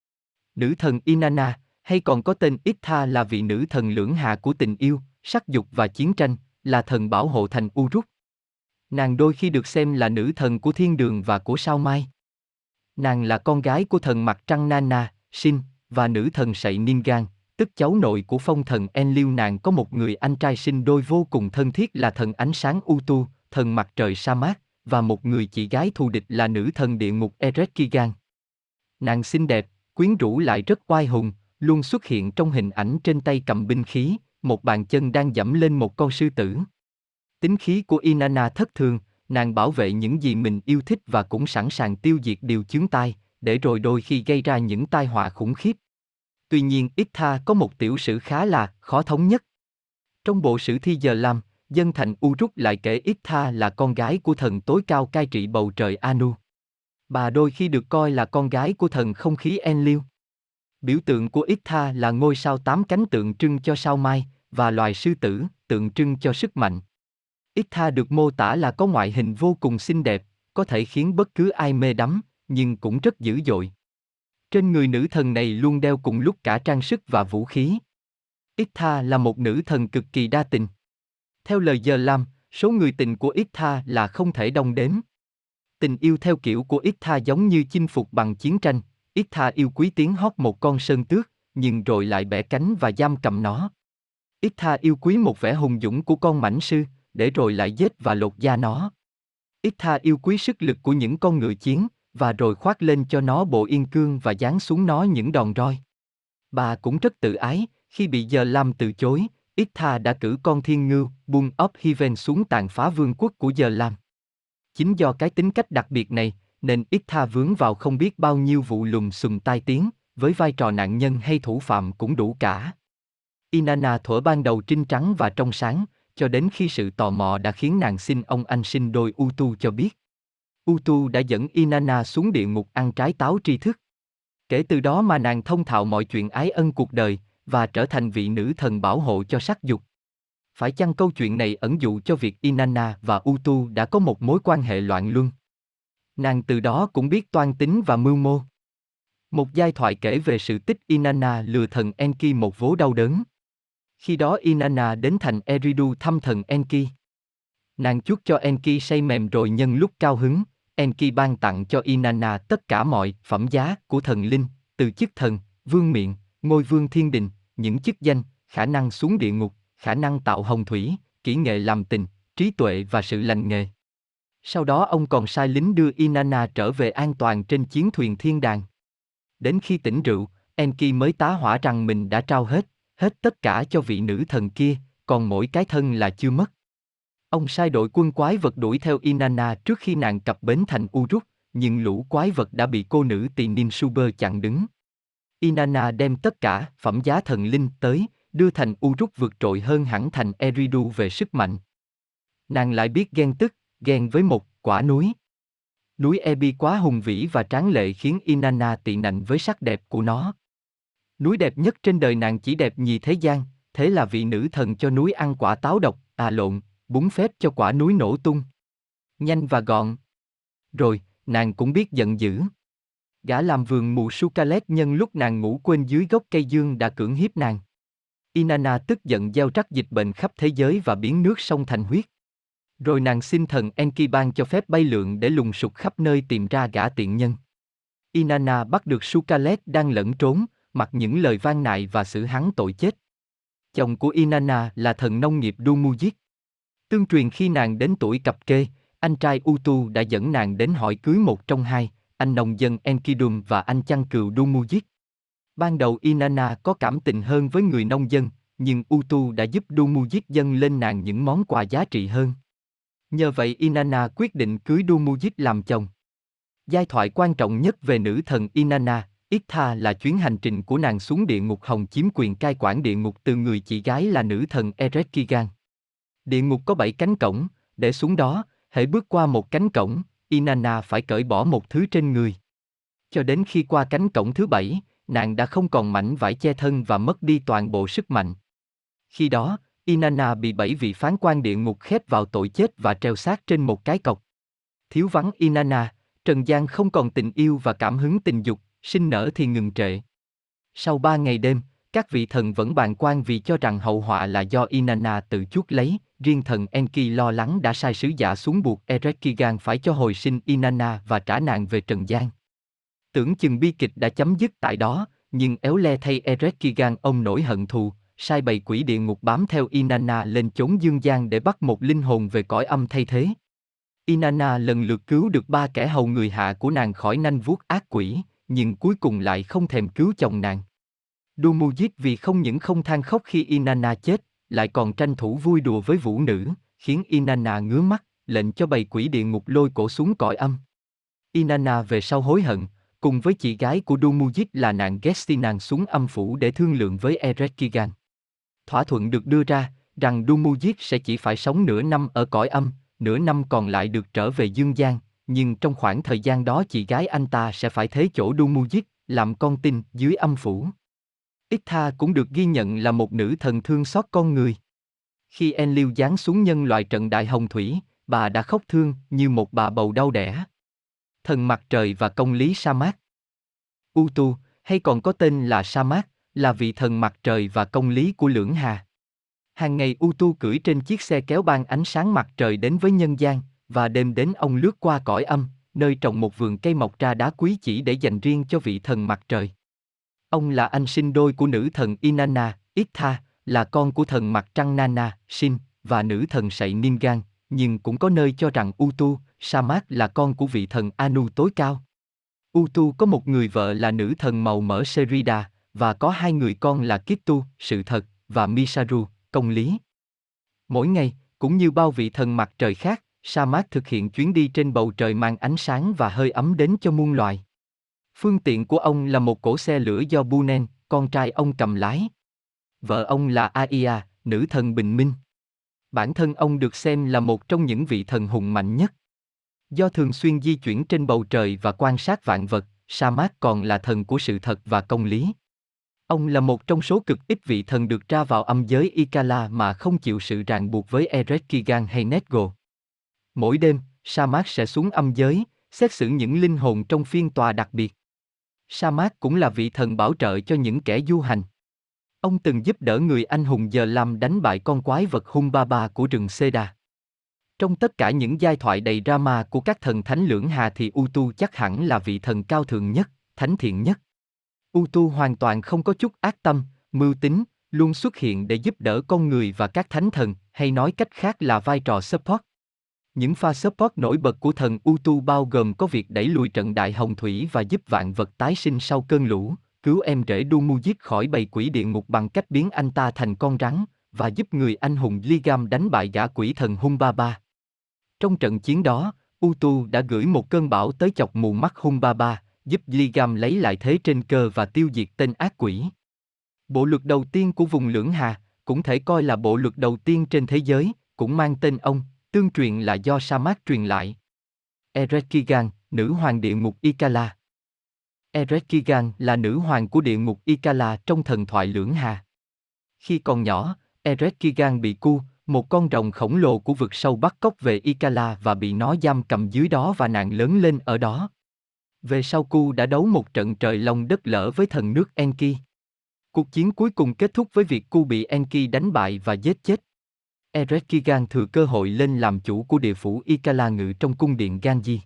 Nữ thần Inanna, hay còn có tên Itha, là vị nữ thần lưỡng hạ của tình yêu, sắc dục và chiến tranh, là thần bảo hộ thành Uruk. Nàng đôi khi được xem là nữ thần của thiên đường và của sao mai. Nàng là con gái của thần mặt trăng Nana, Sin, và nữ thần sậy Ningan, tức cháu nội của phong thần Enlil. Nàng có một người anh trai sinh đôi vô cùng thân thiết là thần ánh sáng Utu, thần mặt trời sa mát, và một người chị gái thù địch là nữ thần địa ngục Erekigan. Nàng xinh đẹp, quyến rũ lại rất oai hùng, luôn xuất hiện trong hình ảnh trên tay cầm binh khí, một bàn chân đang giẫm lên một con sư tử. Tính khí của Inanna thất thường, nàng bảo vệ những gì mình yêu thích và cũng sẵn sàng tiêu diệt điều chướng tai, để rồi đôi khi gây ra những tai họa khủng khiếp. Tuy nhiên Itha có một tiểu sử khá là khó thống nhất. Trong bộ sử thi Giờ Lam, dân thành Uruk lại kể Itha là con gái của thần tối cao cai trị bầu trời Anu. Bà đôi khi được coi là con gái của thần không khí Enlil. Biểu tượng của Itha là ngôi sao 8 cánh tượng trưng cho sao mai, và loài sư tử, tượng trưng cho sức mạnh. Itha được mô tả là có ngoại hình vô cùng xinh đẹp, có thể khiến bất cứ ai mê đắm, nhưng cũng rất dữ dội. Trên người nữ thần này luôn đeo cùng lúc cả trang sức và vũ khí. Itha là một nữ thần cực kỳ đa tình. Theo lời Giờ Lam, số người tình của Itha là không thể đong đếm. Tình yêu theo kiểu của Itha giống như chinh phục bằng chiến tranh. Itha yêu quý tiếng hót một con sơn tước, nhưng rồi lại bẻ cánh và giam cầm nó. Itha yêu quý một vẻ hùng dũng của con mãnh sư, để rồi lại giết và lột da nó. Itha yêu quý sức lực của những con ngựa chiến, và rồi khoác lên cho nó bộ yên cương và giáng xuống nó những đòn roi. Bà cũng rất tự ái, khi bị Giờ Lam từ chối, Itha đã cử con thiên ngưu, Bull of Heaven xuống tàn phá vương quốc của Giờ Lam. Chính do cái tính cách đặc biệt này, nên Itha vướng vào không biết bao nhiêu vụ lùm xùm tai tiếng, với vai trò nạn nhân hay thủ phạm cũng đủ cả. Inanna thuở ban đầu trinh trắng và trong sáng, cho đến khi sự tò mò đã khiến nàng xin ông anh sinh đôi Utu cho biết. Utu đã dẫn Inanna xuống địa ngục ăn trái táo tri thức. Kể từ đó mà nàng thông thạo mọi chuyện ái ân cuộc đời, và trở thành vị nữ thần bảo hộ cho sắc dục. Phải chăng câu chuyện này ẩn dụ cho việc Inanna và Utu đã có một mối quan hệ loạn luân? Nàng từ đó cũng biết toan tính và mưu mô. Một giai thoại kể về sự tích Inanna lừa thần Enki một vố đau đớn. Khi đó Inanna đến thành Eridu thăm thần Enki. Nàng chuốt cho Enki say mềm rồi nhân lúc cao hứng, Enki ban tặng cho Inanna tất cả mọi phẩm giá của thần linh, từ chức thần, vương miện, ngôi vương thiên đình, những chức danh, khả năng xuống địa ngục, khả năng tạo hồng thủy, kỹ nghệ làm tình, trí tuệ và sự lành nghề. Sau đó ông còn sai lính đưa Inanna trở về an toàn trên chiến thuyền thiên đàng. Đến khi tỉnh rượu, Enki mới tá hỏa rằng mình đã trao hết tất cả cho vị nữ thần kia, còn mỗi cái thân là chưa mất. Ông sai đội quân quái vật đuổi theo Inanna trước khi nàng cập bến thành Uruk, nhưng lũ quái vật đã bị cô nữ tỳ Ninsuber chặn đứng. Inanna đem tất cả phẩm giá thần linh tới, đưa thành Uruk vượt trội hơn hẳn thành Eridu về sức mạnh. Nàng lại biết ghen tức, ghen với một quả núi. Núi Ebi quá hùng vĩ và tráng lệ khiến Inanna tị nạnh với sắc đẹp của nó. Núi đẹp nhất trên đời nàng chỉ đẹp nhì thế gian, thế là vị nữ thần cho núi ăn quả táo độc, búng phép cho quả núi nổ tung. Nhanh và gọn. Rồi, nàng cũng biết giận dữ. Gã làm vườn mù Sukalet nhân lúc nàng ngủ quên dưới gốc cây dương đã cưỡng hiếp nàng. Inanna tức giận gieo rắc dịch bệnh khắp thế giới và biến nước sông thành huyết. Rồi nàng xin thần Enki ban cho phép bay lượn để lùng sục khắp nơi tìm ra gã tiện nhân. Inanna bắt được Sukalet đang lẫn trốn, mặc những lời van nài và xử hắn tội chết. Chồng của Inanna là thần nông nghiệp Dumujik. Tương truyền khi nàng đến tuổi cập kê, anh trai Utu đã dẫn nàng đến hỏi cưới một trong hai, anh nông dân Enkidum và anh chăn cừu Dumujik. Ban đầu Inanna có cảm tình hơn với người nông dân, nhưng Utu đã giúp Dumujik dâng lên nàng những món quà giá trị hơn. Nhờ vậy Inanna quyết định cưới Dumujik làm chồng. Giai thoại quan trọng nhất về nữ thần Inanna, Itha là chuyến hành trình của nàng xuống địa ngục hồng chiếm quyền cai quản địa ngục từ người chị gái là nữ thần Erekigan. Địa ngục có 7 cánh cổng, để xuống đó, hễ bước qua một cánh cổng, Inanna phải cởi bỏ một thứ trên người. Cho đến khi qua cánh cổng thứ 7, nàng đã không còn mảnh vải che thân và mất đi toàn bộ sức mạnh. Khi đó, Inanna bị 7 vị phán quan địa ngục khép vào tội chết và treo xác trên một cái cọc. Thiếu vắng Inanna, trần gian không còn tình yêu và cảm hứng tình dục, sinh nở thì ngừng trệ. Sau 3 ngày đêm, các vị thần vẫn bàng quan vì cho rằng hậu họa là do Inanna tự chuốc lấy, riêng thần Enki lo lắng đã sai sứ giả xuống buộc Erekigan phải cho hồi sinh Inanna và trả nàng về trần gian. Tưởng chừng bi kịch đã chấm dứt tại đó, nhưng éo le thay Erekigan ông nổi hận thù, sai bầy quỷ địa ngục bám theo Inanna lên chốn dương gian để bắt một linh hồn về cõi âm thay thế. Inanna lần lượt cứu được 3 kẻ hầu người hạ của nàng khỏi nanh vuốt ác quỷ, nhưng cuối cùng lại không thèm cứu chồng nàng. Dumujik vì không những không than khóc khi Inanna chết, lại còn tranh thủ vui đùa với vũ nữ, khiến Inanna ngứa mắt, lệnh cho bầy quỷ địa ngục lôi cổ xuống cõi âm. Inanna về sau hối hận, cùng với chị gái của Dumujik là nàng Gestinan xuống âm phủ để thương lượng với Erekigan. Thỏa thuận được đưa ra, rằng Dumujik sẽ chỉ phải sống nửa năm ở cõi âm, nửa năm còn lại được trở về dương gian, nhưng trong khoảng thời gian đó chị gái anh ta sẽ phải thế chỗ Dumujik, làm con tin dưới âm phủ. Itha cũng được ghi nhận là một nữ thần thương xót con người. Khi Enlil giáng xuống nhân loại trận đại hồng thủy, bà đã khóc thương như một bà bầu đau đẻ. Thần mặt trời và công lý sa mát. Utu, hay còn có tên là Sa mát, là vị thần mặt trời và công lý của lưỡng hà. Hàng ngày Utu cưỡi trên chiếc xe kéo ban ánh sáng mặt trời đến với nhân gian, và đêm đến ông lướt qua cõi âm, nơi trồng một vườn cây mọc ra đá quý chỉ để dành riêng cho vị thần mặt trời. Ông là anh sinh đôi của nữ thần Inanna, Itha, là con của thần mặt trăng Nana, Sin, và nữ thần sậy Ningan, nhưng cũng có nơi cho rằng Utu, Sa mát là con của vị thần Anu tối cao. Utu có một người vợ là nữ thần màu mỡ Serida, và có 2 người con là Kittu, sự thật, và Misaru, công lý. Mỗi ngày, cũng như bao vị thần mặt trời khác, Sa mát thực hiện chuyến đi trên bầu trời mang ánh sáng và hơi ấm đến cho muôn loài. Phương tiện của ông là một cỗ xe lửa do Bunen, con trai ông cầm lái. Vợ ông là Aia, nữ thần bình minh. Bản thân ông được xem là một trong những vị thần hùng mạnh nhất. Do thường xuyên di chuyển trên bầu trời và quan sát vạn vật, Sa mát còn là thần của sự thật và công lý. Ông là một trong số cực ít vị thần được ra vào âm giới Ikala mà không chịu sự ràng buộc với Erekigan hay Nedgo. Mỗi đêm, Sa mát sẽ xuống âm giới, xét xử những linh hồn trong phiên tòa đặc biệt. Sa mát cũng là vị thần bảo trợ cho những kẻ du hành. Ông từng giúp đỡ người anh hùng Giờ Lam đánh bại con quái vật Humbaba của rừng Seda. Trong tất cả những giai thoại đầy drama của các thần thánh lưỡng hà thì Utu chắc hẳn là vị thần cao thượng nhất, thánh thiện nhất. Utu hoàn toàn không có chút ác tâm, mưu tính, luôn xuất hiện để giúp đỡ con người và các thánh thần, hay nói cách khác là vai trò support. Những pha support nổi bật của thần Utu bao gồm có việc đẩy lùi trận đại hồng thủy và giúp vạn vật tái sinh sau cơn lũ, cứu em rể Dumujit khỏi bầy quỷ địa ngục bằng cách biến anh ta thành con rắn, và giúp người anh hùng Ligam đánh bại gã quỷ thần Humbaba. Trong trận chiến đó, Utu đã gửi một cơn bão tới chọc mù mắt Humbaba, giúp Ligam lấy lại thế trên cơ và tiêu diệt tên ác quỷ. Bộ luật đầu tiên của vùng Lưỡng Hà, cũng thể coi là bộ luật đầu tiên trên thế giới, cũng mang tên ông, tương truyền là do Sa mát truyền lại. Erekigan, nữ hoàng địa ngục Ikala. Erekigan là nữ hoàng của địa ngục Ikala trong thần thoại Lưỡng Hà. Khi còn nhỏ, Erekigan bị Ku, một con rồng khổng lồ của vực sâu bắt cóc về Ikala và bị nó giam cầm dưới đó và nàng lớn lên ở đó. Về sau Ku đã đấu một trận trời long đất lở với thần nước Enki. Cuộc chiến cuối cùng kết thúc với việc Ku bị Enki đánh bại và giết chết. Erekigan thừa cơ hội lên làm chủ của địa phủ Ikala ngự trong cung điện Ganji.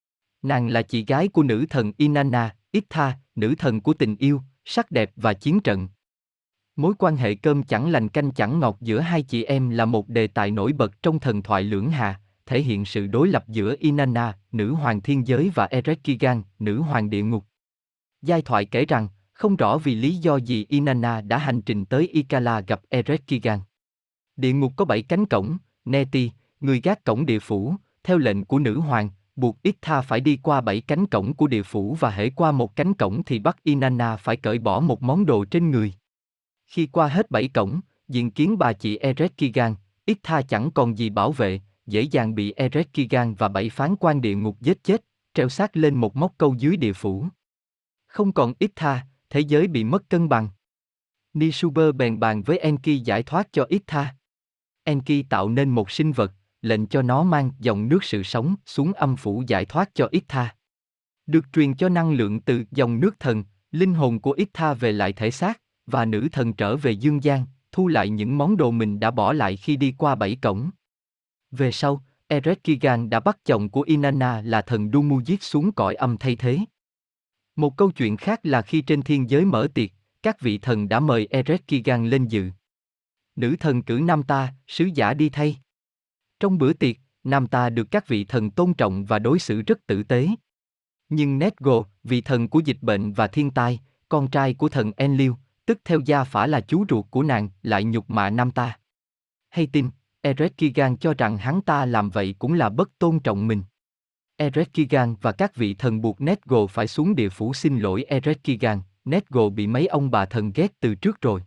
Nàng là chị gái của nữ thần Inanna, Itha, nữ thần của tình yêu, sắc đẹp và chiến trận. Mối quan hệ cơm chẳng lành canh chẳng ngọt giữa hai chị em là một đề tài nổi bật trong thần thoại Lưỡng Hà, thể hiện sự đối lập giữa Inanna, nữ hoàng thiên giới và Erekigan, nữ hoàng địa ngục. Giai thoại kể rằng, không rõ vì lý do gì Inanna đã hành trình tới Ikala gặp Erekigan. Địa ngục có 7 cánh cổng, Neti, người gác cổng địa phủ, theo lệnh của nữ hoàng, buộc Itha phải đi qua 7 cánh cổng của địa phủ và hễ qua một cánh cổng thì bắt Inanna phải cởi bỏ một món đồ trên người. Khi qua hết 7 cổng, diện kiến bà chị Erekigan, Itha chẳng còn gì bảo vệ, dễ dàng bị Erekigan và 7 phán quan địa ngục giết chết, treo xác lên một móc câu dưới địa phủ. Không còn Itha, thế giới bị mất cân bằng. Nisuber bèn bàn với Enki giải thoát cho Itha. Enki tạo nên một sinh vật, lệnh cho nó mang dòng nước sự sống xuống âm phủ giải thoát cho Itha. Được truyền cho năng lượng từ dòng nước thần, linh hồn của Itha về lại thể xác, và nữ thần trở về dương gian, thu lại những món đồ mình đã bỏ lại khi đi qua 7 cổng. Về sau, Erekigan đã bắt chồng của Inanna là thần Dumujit xuống cõi âm thay thế. Một câu chuyện khác là khi trên thiên giới mở tiệc, các vị thần đã mời Erekigan lên dự. Nữ thần cử Namta, sứ giả đi thay. Trong bữa tiệc, Namta được các vị thần tôn trọng và đối xử rất tử tế. Nhưng Nedgo, vị thần của dịch bệnh và thiên tai, con trai của thần Enlil, tức theo gia phả là chú ruột của nàng, lại nhục mạ Namta. Hay tin, Erekigan cho rằng hắn ta làm vậy cũng là bất tôn trọng mình. Erekigan và các vị thần buộc Nedgo phải xuống địa phủ xin lỗi Erekigan, Nedgo bị mấy ông bà thần ghét từ trước rồi.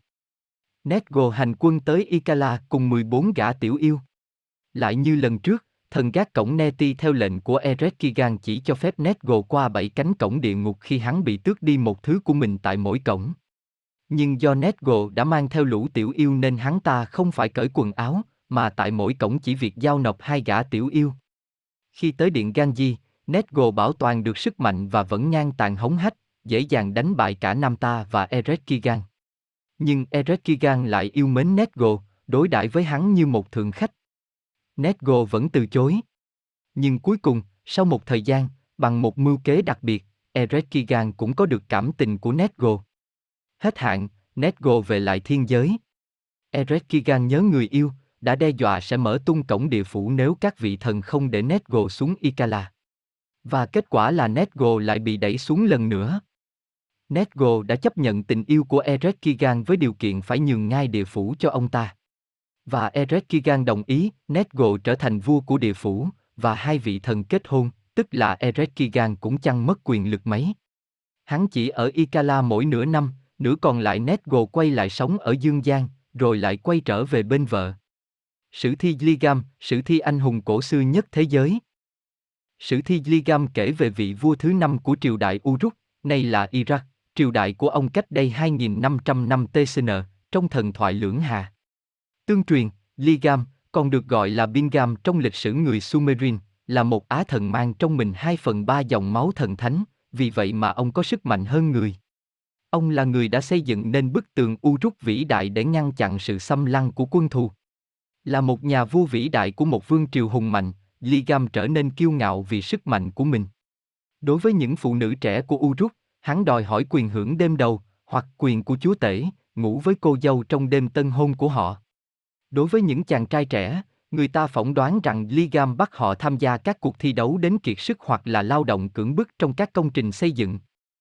Nedgo hành quân tới Ikala cùng 14 gã tiểu yêu. Lại như lần trước, thần gác cổng Neti theo lệnh của Erekigan chỉ cho phép Nedgo qua 7 cánh cổng địa ngục khi hắn bị tước đi một thứ của mình tại mỗi cổng. Nhưng do Nedgo đã mang theo lũ tiểu yêu nên hắn ta không phải cởi quần áo, mà tại mỗi cổng chỉ việc giao nộp 2 gã tiểu yêu. Khi tới điện Ganji, Nedgo bảo toàn được sức mạnh và vẫn ngang tàn hống hách, dễ dàng đánh bại cả Namta và Erekigan. Nhưng Erekigan lại yêu mến Nedgo, đối đãi với hắn như một thượng khách. Nedgo vẫn từ chối. Nhưng cuối cùng, sau một thời gian, bằng một mưu kế đặc biệt, Erekigan cũng có được cảm tình của Nedgo. Hết hạn, Nedgo về lại thiên giới. Erekigan nhớ người yêu, đã đe dọa sẽ mở tung cổng địa phủ nếu các vị thần không để Nedgo xuống Ikala. Và kết quả là Nedgo lại bị đẩy xuống lần nữa. Nedgo đã chấp nhận tình yêu của Erekigan với điều kiện phải nhường ngai địa phủ cho ông ta. Và Erekigan đồng ý, Nedgo trở thành vua của địa phủ, và hai vị thần kết hôn, tức là Erekigan cũng chẳng mất quyền lực mấy. Hắn chỉ ở Ikala mỗi nửa năm, nửa còn lại Nedgo quay lại sống ở dương gian, rồi lại quay trở về bên vợ. Sử thi Ligam, sử thi anh hùng cổ xưa nhất thế giới. Sử thi Ligam kể về vị vua thứ 5 của triều đại Uruk, nay là Iraq, triều đại của ông cách đây 2.500 năm TCN, trong thần thoại Lưỡng Hà. Tương truyền, Ligam, còn được gọi là Bingam trong lịch sử người Sumerian, là một á thần mang trong mình 2/3 dòng máu thần thánh, vì vậy mà ông có sức mạnh hơn người. Ông là người đã xây dựng nên bức tường Uruk vĩ đại để ngăn chặn sự xâm lăng của quân thù. Là một nhà vua vĩ đại của một vương triều hùng mạnh, Ligam trở nên kiêu ngạo vì sức mạnh của mình. Đối với những phụ nữ trẻ của Uruk, hắn đòi hỏi quyền hưởng đêm đầu, hoặc quyền của chúa tể, ngủ với cô dâu trong đêm tân hôn của họ. Đối với những chàng trai trẻ, người ta phỏng đoán rằng Ligam bắt họ tham gia các cuộc thi đấu đến kiệt sức hoặc là lao động cưỡng bức trong các công trình xây dựng.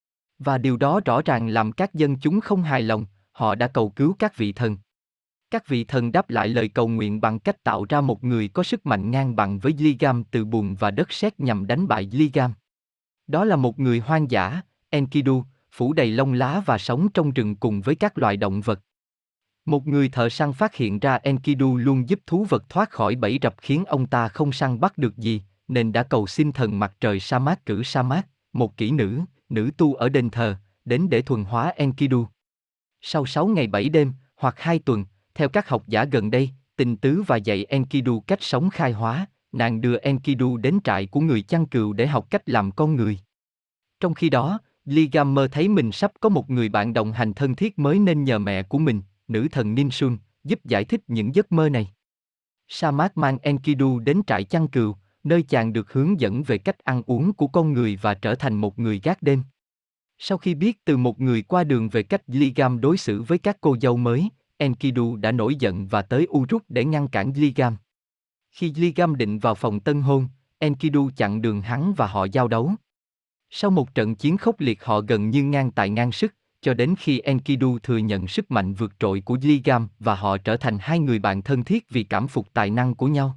Và điều đó rõ ràng làm các dân chúng không hài lòng, họ đã cầu cứu các vị thần. Các vị thần đáp lại lời cầu nguyện bằng cách tạo ra một người có sức mạnh ngang bằng với Ligam từ bùn và đất sét nhằm đánh bại Ligam. Đó là một người hoang dã, Enkidu, phủ đầy lông lá và sống trong rừng cùng với các loài động vật. Một người thợ săn phát hiện ra Enkidu luôn giúp thú vật thoát khỏi bẫy rập khiến ông ta không săn bắt được gì, nên đã cầu xin thần mặt trời Sa-mát cử Sa-mát, một kỹ nữ tu ở đền thờ, đến để thuần hóa Enkidu. Sau 6 ngày 7 đêm, hoặc 2 tuần, theo các học giả gần đây, tình tứ và dạy Enkidu cách sống khai hóa, nàng đưa Enkidu đến trại của người chăn cừu để học cách làm con người. Trong khi đó, Ligam mơ thấy mình sắp có một người bạn đồng hành thân thiết mới nên nhờ mẹ của mình, nữ thần Ninsun, giúp giải thích những giấc mơ này. Sa-mát mang Enkidu đến trại chăn cừu, nơi chàng được hướng dẫn về cách ăn uống của con người và trở thành một người gác đêm. Sau khi biết từ một người qua đường về cách Ligam đối xử với các cô dâu mới, Enkidu đã nổi giận và tới Uruk để ngăn cản Ligam. Khi Ligam định vào phòng tân hôn, Enkidu chặn đường hắn và họ giao đấu. Sau một trận chiến khốc liệt họ gần như ngang tài ngang sức, cho đến khi Enkidu thừa nhận sức mạnh vượt trội của Ligam và họ trở thành hai người bạn thân thiết vì cảm phục tài năng của nhau.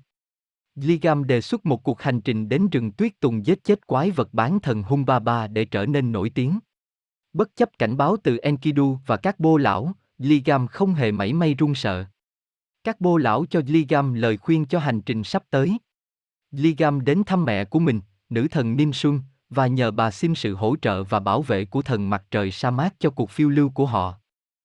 Ligam đề xuất một cuộc hành trình đến rừng tuyết tùng giết chết quái vật bán thần Humbaba để trở nên nổi tiếng. Bất chấp cảnh báo từ Enkidu và các bô lão, Ligam không hề mảy may run sợ. Các bô lão cho Ligam lời khuyên cho hành trình sắp tới. Ligam đến thăm mẹ của mình, nữ thần Ninsun, và nhờ bà xin sự hỗ trợ và bảo vệ của thần mặt trời Sa-mát cho cuộc phiêu lưu của họ.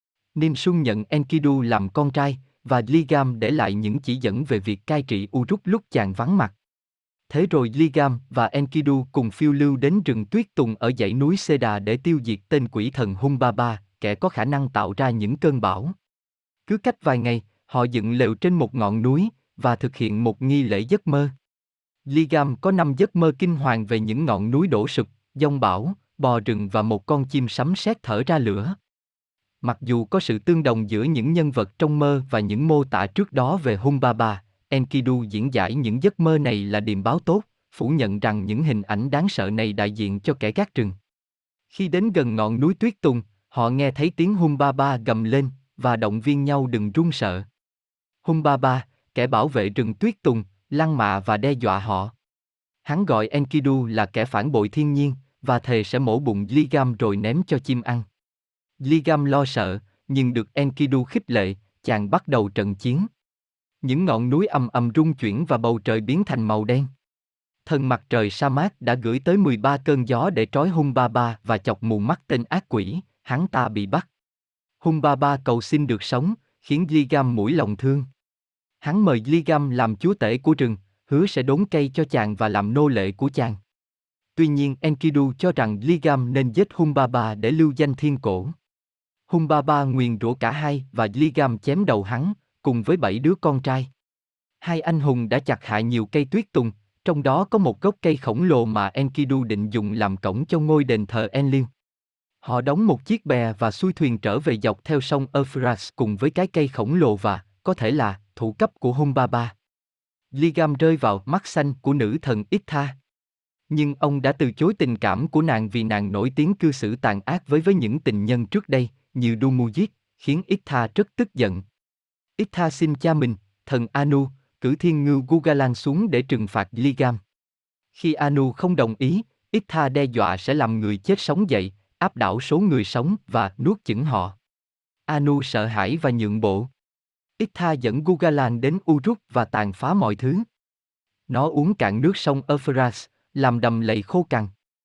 Ninsun nhận Enkidu làm con trai, và Ligam để lại những chỉ dẫn về việc cai trị Uruk lúc chàng vắng mặt. Thế rồi Ligam và Enkidu cùng phiêu lưu đến rừng tuyết tùng ở dãy núi Seda để tiêu diệt tên quỷ thần Humbaba, kẻ có khả năng tạo ra những cơn bão. Cứ cách vài ngày, họ dựng lều trên một ngọn núi, và thực hiện một nghi lễ giấc mơ. Ligam có 5 giấc mơ kinh hoàng về những ngọn núi đổ sụp, giông bão, bò rừng và một con chim sấm sét thở ra lửa. Mặc dù có sự tương đồng giữa những nhân vật trong mơ và những mô tả trước đó về Humbaba, Enkidu diễn giải những giấc mơ này là điềm báo tốt, phủ nhận rằng những hình ảnh đáng sợ này đại diện cho kẻ gác rừng. Khi đến gần ngọn núi tuyết tùng, họ nghe thấy tiếng Humbaba gầm lên, và động viên nhau đừng run sợ. Humbaba, kẻ bảo vệ rừng tuyết tùng, lăng mạ và đe dọa họ. Hắn gọi Enkidu là kẻ phản bội thiên nhiên, và thề sẽ mổ bụng Ligam rồi ném cho chim ăn. Ligam lo sợ, nhưng được Enkidu khích lệ, chàng bắt đầu trận chiến. Những ngọn núi ầm ầm rung chuyển và bầu trời biến thành màu đen. Thần mặt trời Sa-mát đã gửi tới 13 cơn gió để trói Humbaba và chọc mù mắt tên ác quỷ, hắn ta bị bắt. Humbaba cầu xin được sống, khiến Ligam mũi lòng thương. Hắn mời Ligam làm chúa tể của rừng, hứa sẽ đốn cây cho chàng và làm nô lệ của chàng. Tuy nhiên Enkidu cho rằng Ligam nên giết Humbaba để lưu danh thiên cổ. Humbaba nguyền rủa cả hai và Ligam chém đầu hắn, cùng với 7 đứa con trai. Hai anh hùng đã chặt hạ nhiều cây tuyết tùng, trong đó có một gốc cây khổng lồ mà Enkidu định dùng làm cổng cho ngôi đền thờ Enlil. Họ đóng một chiếc bè và xuôi thuyền trở về dọc theo sông Euphrates cùng với cái cây khổng lồ và, có thể là, thủ cấp của Humbaba. Ligam rơi vào mắt xanh của nữ thần Itha. Nhưng ông đã từ chối tình cảm của nàng vì nàng nổi tiếng cư xử tàn ác với những tình nhân trước đây, như Dumujit, khiến Itha rất tức giận. Itha xin cha mình, thần Anu, cử thiên ngưu Gugalan xuống để trừng phạt Ligam. Khi Anu không đồng ý, Itha đe dọa sẽ làm người chết sống dậy, áp đảo số người sống và nuốt chửng họ. Anu sợ hãi và nhượng bộ. Itha dẫn Gugalan đến Uruk và tàn phá mọi thứ. Nó uống cạn nước sông Euphrates, làm đầm lầy khô cằn.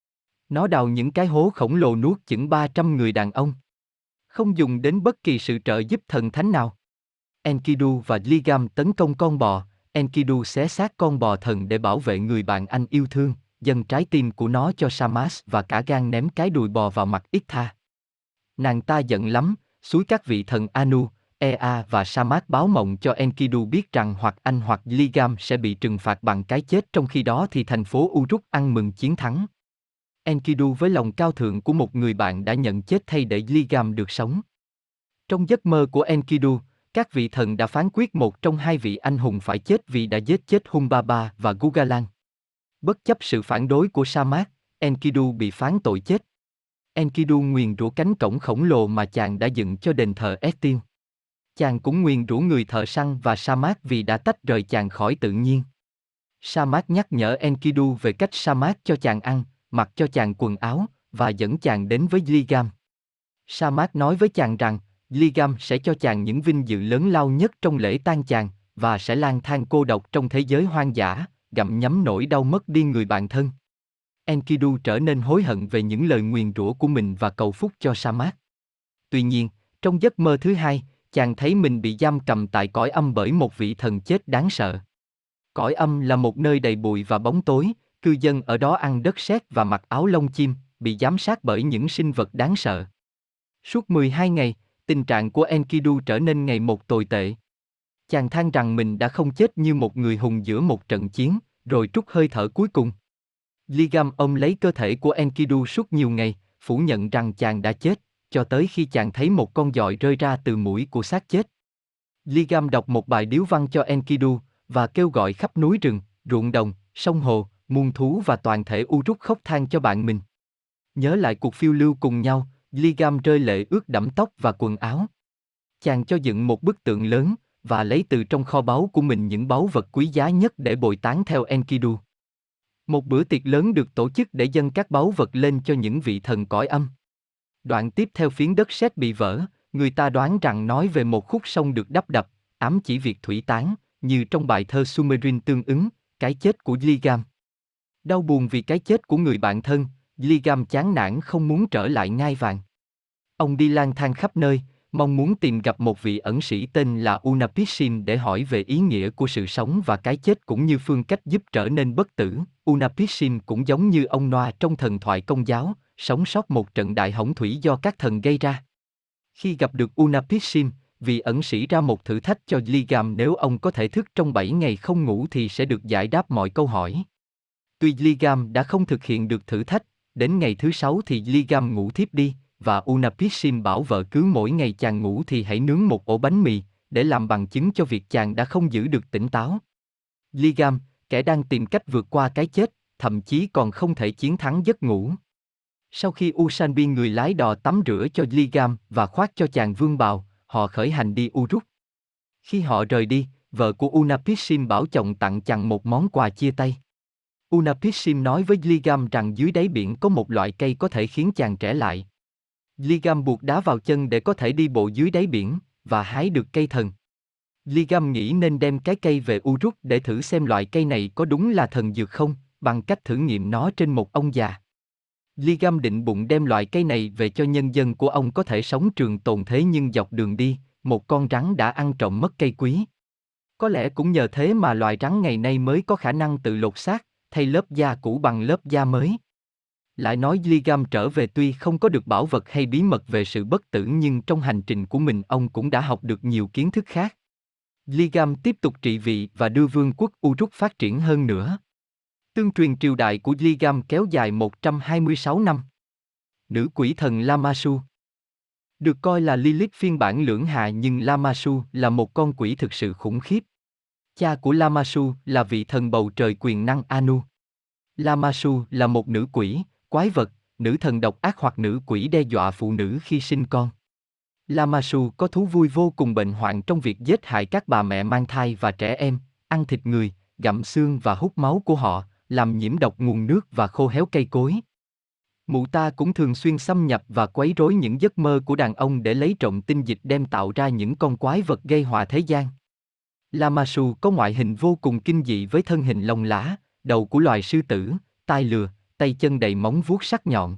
Nó đào những cái hố khổng lồ nuốt chửng 300 người đàn ông. Không dùng đến bất kỳ sự trợ giúp thần thánh nào. Enkidu và Ligam tấn công con bò, Enkidu xé xác con bò thần để bảo vệ người bạn anh yêu thương, dâng trái tim của nó cho Samas và cả gan ném cái đùi bò vào mặt Itha. Nàng ta giận lắm, xúi các vị thần Anu, Ea và Samas báo mộng cho Enkidu biết rằng hoặc anh hoặc Ligam sẽ bị trừng phạt bằng cái chết, trong khi đó thì thành phố Uruk ăn mừng chiến thắng. Enkidu với lòng cao thượng của một người bạn đã nhận chết thay để Ligam được sống. Trong giấc mơ của Enkidu, các vị thần đã phán quyết một trong hai vị anh hùng phải chết vì đã giết chết Humbaba và Gugalan. Bất chấp sự phản đối của Samak, Enkidu bị phán tội chết. Enkidu nguyền rủa cánh cổng khổng lồ mà chàng đã dựng cho đền thờ Estil. Chàng cũng nguyền rủa người thợ săn và Samak vì đã tách rời chàng khỏi tự nhiên. Samak nhắc nhở Enkidu về cách Samak cho chàng ăn, mặc cho chàng quần áo, và dẫn chàng đến với Ligam. Samak nói với chàng rằng, Ligam sẽ cho chàng những vinh dự lớn lao nhất trong lễ tang chàng, và sẽ lang thang cô độc trong thế giới hoang dã, gặm nhấm nỗi đau mất đi người bạn thân. Enkidu trở nên hối hận về những lời nguyền rủa của mình và cầu phúc cho Samak. Tuy nhiên, trong giấc mơ thứ hai, chàng thấy mình bị giam cầm tại cõi âm bởi một vị thần chết đáng sợ. Cõi âm là một nơi đầy bụi và bóng tối, cư dân ở đó ăn đất sét và mặc áo lông chim, bị giám sát bởi những sinh vật đáng sợ. Suốt 12 ngày, tình trạng của Enkidu trở nên ngày một tồi tệ. Chàng than rằng mình đã không chết như một người hùng giữa một trận chiến, rồi trút hơi thở cuối cùng. Ligam ôm lấy cơ thể của Enkidu suốt nhiều ngày, phủ nhận rằng chàng đã chết, cho tới khi chàng thấy một con giòi rơi ra từ mũi của xác chết. Ligam đọc một bài điếu văn cho Enkidu, và kêu gọi khắp núi rừng, ruộng đồng, sông hồ, muôn thú và toàn thể Uruk khóc than cho bạn mình. Nhớ lại cuộc phiêu lưu cùng nhau, Ligam rơi lệ ướt đẫm tóc và quần áo. Chàng cho dựng một bức tượng lớn, và lấy từ trong kho báu của mình những báu vật quý giá nhất để bồi táng theo Enkidu. Một bữa tiệc lớn được tổ chức để dâng các báu vật lên cho những vị thần cõi âm. Đoạn tiếp theo phiến đất sét bị vỡ, người ta đoán rằng nói về một khúc sông được đắp đập, ám chỉ việc thủy tán, như trong bài thơ Sumerin tương ứng, cái chết của Ligam. Đau buồn vì cái chết của người bạn thân, Ligam chán nản không muốn trở lại ngai vàng. Ông đi lang thang khắp nơi, mong muốn tìm gặp một vị ẩn sĩ tên là Unapishin để hỏi về ý nghĩa của sự sống và cái chết cũng như phương cách giúp trở nên bất tử. Unapishin cũng giống như ông Noa trong thần thoại Công giáo, sống sót một trận đại hỗn thủy do các thần gây ra. Khi gặp được Unapishin, vị ẩn sĩ ra một thử thách cho Ligam, nếu ông có thể thức trong 7 ngày không ngủ thì sẽ được giải đáp mọi câu hỏi. Tuy Ligam đã không thực hiện được thử thách, đến ngày thứ 6 thì Ligam ngủ thiếp đi, và Unapishin bảo vợ cứ mỗi ngày chàng ngủ thì hãy nướng một ổ bánh mì, để làm bằng chứng cho việc chàng đã không giữ được tỉnh táo. Ligam, kẻ đang tìm cách vượt qua cái chết, thậm chí còn không thể chiến thắng giấc ngủ. Sau khi Usanbi người lái đò tắm rửa cho Ligam và khoác cho chàng vương bào, họ khởi hành đi Uruk. Khi họ rời đi, vợ của Unapishin bảo chồng tặng chàng một món quà chia tay. Unapishin nói với Ligam rằng dưới đáy biển có một loại cây có thể khiến chàng trẻ lại. Ligam buộc đá vào chân để có thể đi bộ dưới đáy biển, và hái được cây thần. Ligam nghĩ nên đem cái cây về Uruk để thử xem loại cây này có đúng là thần dược không, bằng cách thử nghiệm nó trên một ông già. Ligam định bụng đem loại cây này về cho nhân dân của ông có thể sống trường tồn, thế nhưng dọc đường đi, một con rắn đã ăn trộm mất cây quý. Có lẽ cũng nhờ thế mà loài rắn ngày nay mới có khả năng tự lột xác, thay lớp da cũ bằng lớp da mới. Lại nói Ligam trở về tuy không có được bảo vật hay bí mật về sự bất tử, nhưng trong hành trình của mình ông cũng đã học được nhiều kiến thức khác. Ligam tiếp tục trị vì và đưa vương quốc Uruk phát triển hơn nữa. Tương truyền triều đại của Ligam kéo dài 126 năm. Nữ quỷ thần Lamassu được coi là Lilith phiên bản lưỡng hà, nhưng Lamassu là một con quỷ thực sự khủng khiếp. Cha của Lamassu là vị thần bầu trời quyền năng Anu. Lamassu là một nữ quỷ, quái vật, nữ thần độc ác hoặc nữ quỷ đe dọa phụ nữ khi sinh con. Lamassu có thú vui vô cùng bệnh hoạn trong việc giết hại các bà mẹ mang thai và trẻ em, ăn thịt người, gặm xương và hút máu của họ, làm nhiễm độc nguồn nước và khô héo cây cối. Mụ ta cũng thường xuyên xâm nhập và quấy rối những giấc mơ của đàn ông để lấy trộm tinh dịch đem tạo ra những con quái vật gây họa thế gian. Lamassu có ngoại hình vô cùng kinh dị với thân hình lông lá, đầu của loài sư tử, tai lừa, tay chân đầy móng vuốt sắc nhọn.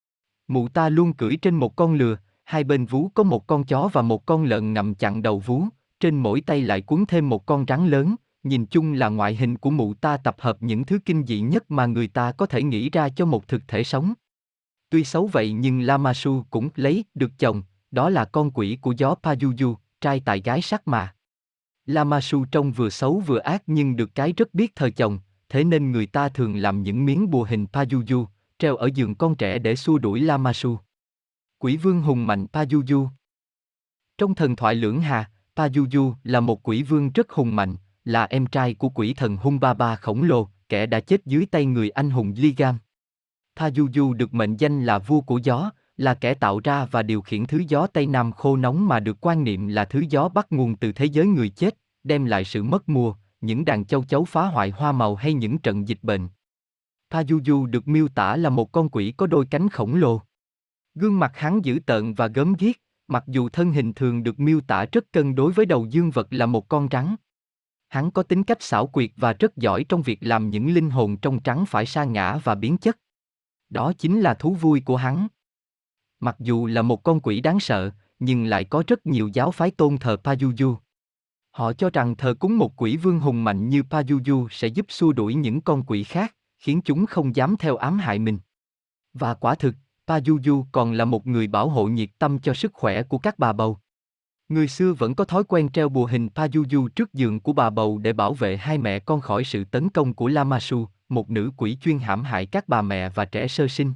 Mụ ta luôn cưỡi trên một con lừa, hai bên vú có một con chó và một con lợn nằm chặn đầu vú, trên mỗi tay lại quấn thêm một con rắn lớn. Nhìn chung là ngoại hình của mụ ta tập hợp những thứ kinh dị nhất mà người ta có thể nghĩ ra cho một thực thể sống. Tuy xấu vậy nhưng Lamassu cũng lấy được chồng, đó là con quỷ của gió Payuyu, trai tài gái sắc mà. Lamassu trông vừa xấu vừa ác nhưng được cái rất biết thờ chồng, thế nên người ta thường làm những miếng bùa hình Payuyu, treo ở giường con trẻ để xua đuổi Lamassu. Quỷ vương hùng mạnh Payuyu. Trong thần thoại Lưỡng Hà, Pajuju là một quỷ vương rất hùng mạnh, là em trai của quỷ thần Humbaba khổng lồ, kẻ đã chết dưới tay người anh hùng Ligam. Pajuju được mệnh danh là vua của gió, là kẻ tạo ra và điều khiển thứ gió Tây Nam khô nóng mà được quan niệm là thứ gió bắt nguồn từ thế giới người chết, đem lại sự mất mùa, những đàn châu chấu phá hoại hoa màu hay những trận dịch bệnh. Pajuju được miêu tả là một con quỷ có đôi cánh khổng lồ. Gương mặt hắn dữ tợn và gớm ghiếc, mặc dù thân hình thường được miêu tả rất cân đối với đầu dương vật là một con rắn. Hắn có tính cách xảo quyệt và rất giỏi trong việc làm những linh hồn trong trắng phải sa ngã và biến chất. Đó chính là thú vui của hắn. Mặc dù là một con quỷ đáng sợ, nhưng lại có rất nhiều giáo phái tôn thờ Pajuju. Họ cho rằng thờ cúng một quỷ vương hùng mạnh như Pajuju sẽ giúp xua đuổi những con quỷ khác, khiến chúng không dám theo ám hại mình. Và quả thực, Pajuju còn là một người bảo hộ nhiệt tâm cho sức khỏe của các bà bầu. Người xưa vẫn có thói quen treo bùa hình Pajuju trước giường của bà bầu để bảo vệ hai mẹ con khỏi sự tấn công của Lamassu, một nữ quỷ chuyên hãm hại các bà mẹ và trẻ sơ sinh.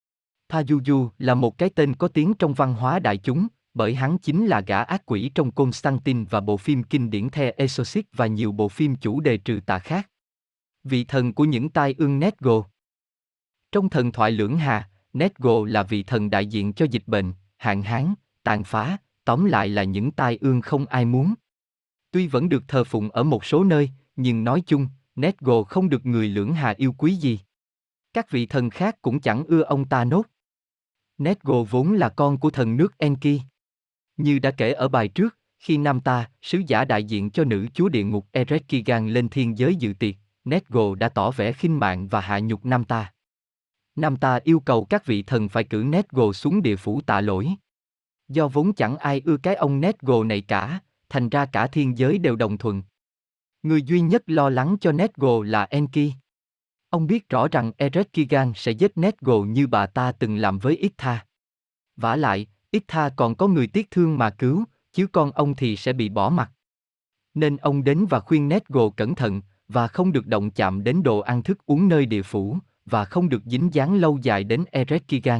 Pajuju là một cái tên có tiếng trong văn hóa đại chúng, bởi hắn chính là gã ác quỷ trong Constantine và bộ phim kinh điển The Exorcist và nhiều bộ phim chủ đề trừ tà khác. Vị thần của những tai ương Nedgo. Trong thần thoại Lưỡng Hà, Nedgo là vị thần đại diện cho dịch bệnh, hạn hán, tàn phá, tóm lại là những tai ương không ai muốn. Tuy vẫn được thờ phụng ở một số nơi, nhưng nói chung, Nedgo không được người Lưỡng Hà yêu quý gì. Các vị thần khác cũng chẳng ưa ông ta nốt. Nedgo vốn là con của thần nước Enki. Như đã kể ở bài trước, khi Namta, sứ giả đại diện cho nữ chúa địa ngục Ereshkigal lên thiên giới dự tiệc, Nedgo đã tỏ vẻ khinh mạng và hạ nhục Namta. Namta yêu cầu các vị thần phải cử Nedgo xuống địa phủ tạ lỗi. Do vốn chẳng ai ưa cái ông Nedgo này cả, thành ra cả thiên giới đều đồng thuận. Người duy nhất lo lắng cho Nedgo là Enki. Ông biết rõ rằng Ereshkigal sẽ giết Nedgo như bà ta từng làm với Itha. Vả lại, Itha còn có người tiếc thương mà cứu, chứ con ông thì sẽ bị bỏ mặc. Nên ông đến và khuyên Nedgo cẩn thận, và không được động chạm đến đồ ăn thức uống nơi địa phủ, và không được dính dáng lâu dài đến Ereshkigal.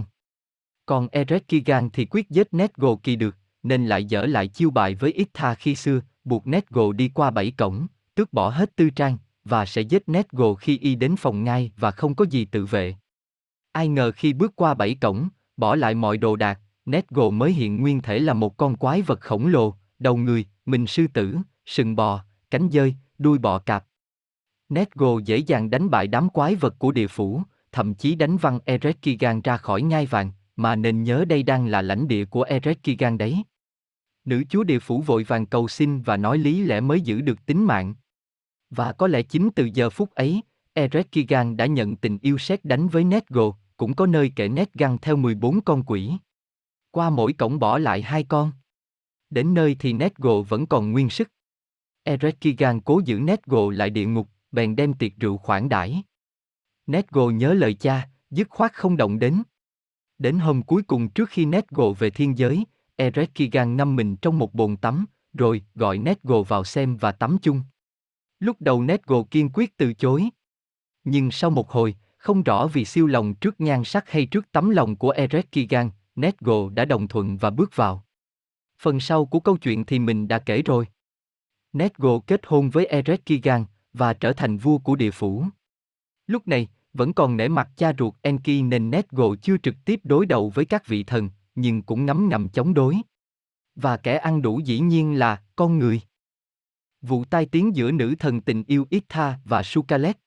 Còn Ereshkigal thì quyết giết Nedgo kỳ được, nên lại dở lại chiêu bài với Itha khi xưa, buộc Nedgo đi qua 7 cổng, tước bỏ hết tư trang, và sẽ giết Nedgo khi y đến phòng ngai và không có gì tự vệ. Ai ngờ khi bước qua 7 cổng, bỏ lại mọi đồ đạc, Nedgo mới hiện nguyên thể là một con quái vật khổng lồ, đầu người, mình sư tử, sừng bò, cánh dơi, đuôi bò cạp. Nedgo dễ dàng đánh bại đám quái vật của địa phủ, thậm chí đánh văng Ereshkigal ra khỏi ngai vàng, mà nên nhớ đây đang là lãnh địa của Ereshkigal đấy. Nữ chúa địa phủ vội vàng cầu xin và nói lý lẽ mới giữ được tính mạng. Và có lẽ chính từ giờ phút ấy, Ereshkigal đã nhận tình yêu sét đánh với Nedgo, cũng có nơi kể Nedgang theo 14 con quỷ. Qua mỗi cổng bỏ lại 2 con. Đến nơi thì Nedgo vẫn còn nguyên sức. Ereshkigal cố giữ Nedgo lại địa ngục, bèn đem tiệc rượu khoản đãi. Nedgo nhớ lời cha, dứt khoát không động đến. Đến hôm cuối cùng trước khi Nedgo về thiên giới, Ereshkigal ngâm mình trong một bồn tắm, rồi gọi Nedgo vào xem và tắm chung. Lúc đầu Nedgo kiên quyết từ chối. Nhưng sau một hồi, không rõ vì siêu lòng trước nhan sắc hay trước tấm lòng của Ereshkigal, Nedgo đã đồng thuận và bước vào. Phần sau của câu chuyện thì mình đã kể rồi. Nedgo kết hôn với Ereshkigal và trở thành vua của địa phủ. Lúc này, vẫn còn nể mặt cha ruột Enki nên Nedgo chưa trực tiếp đối đầu với các vị thần, nhưng cũng ngấm ngầm chống đối. Và kẻ ăn đủ dĩ nhiên là con người. Vụ tai tiếng giữa nữ thần tình yêu Itha và Sukalet.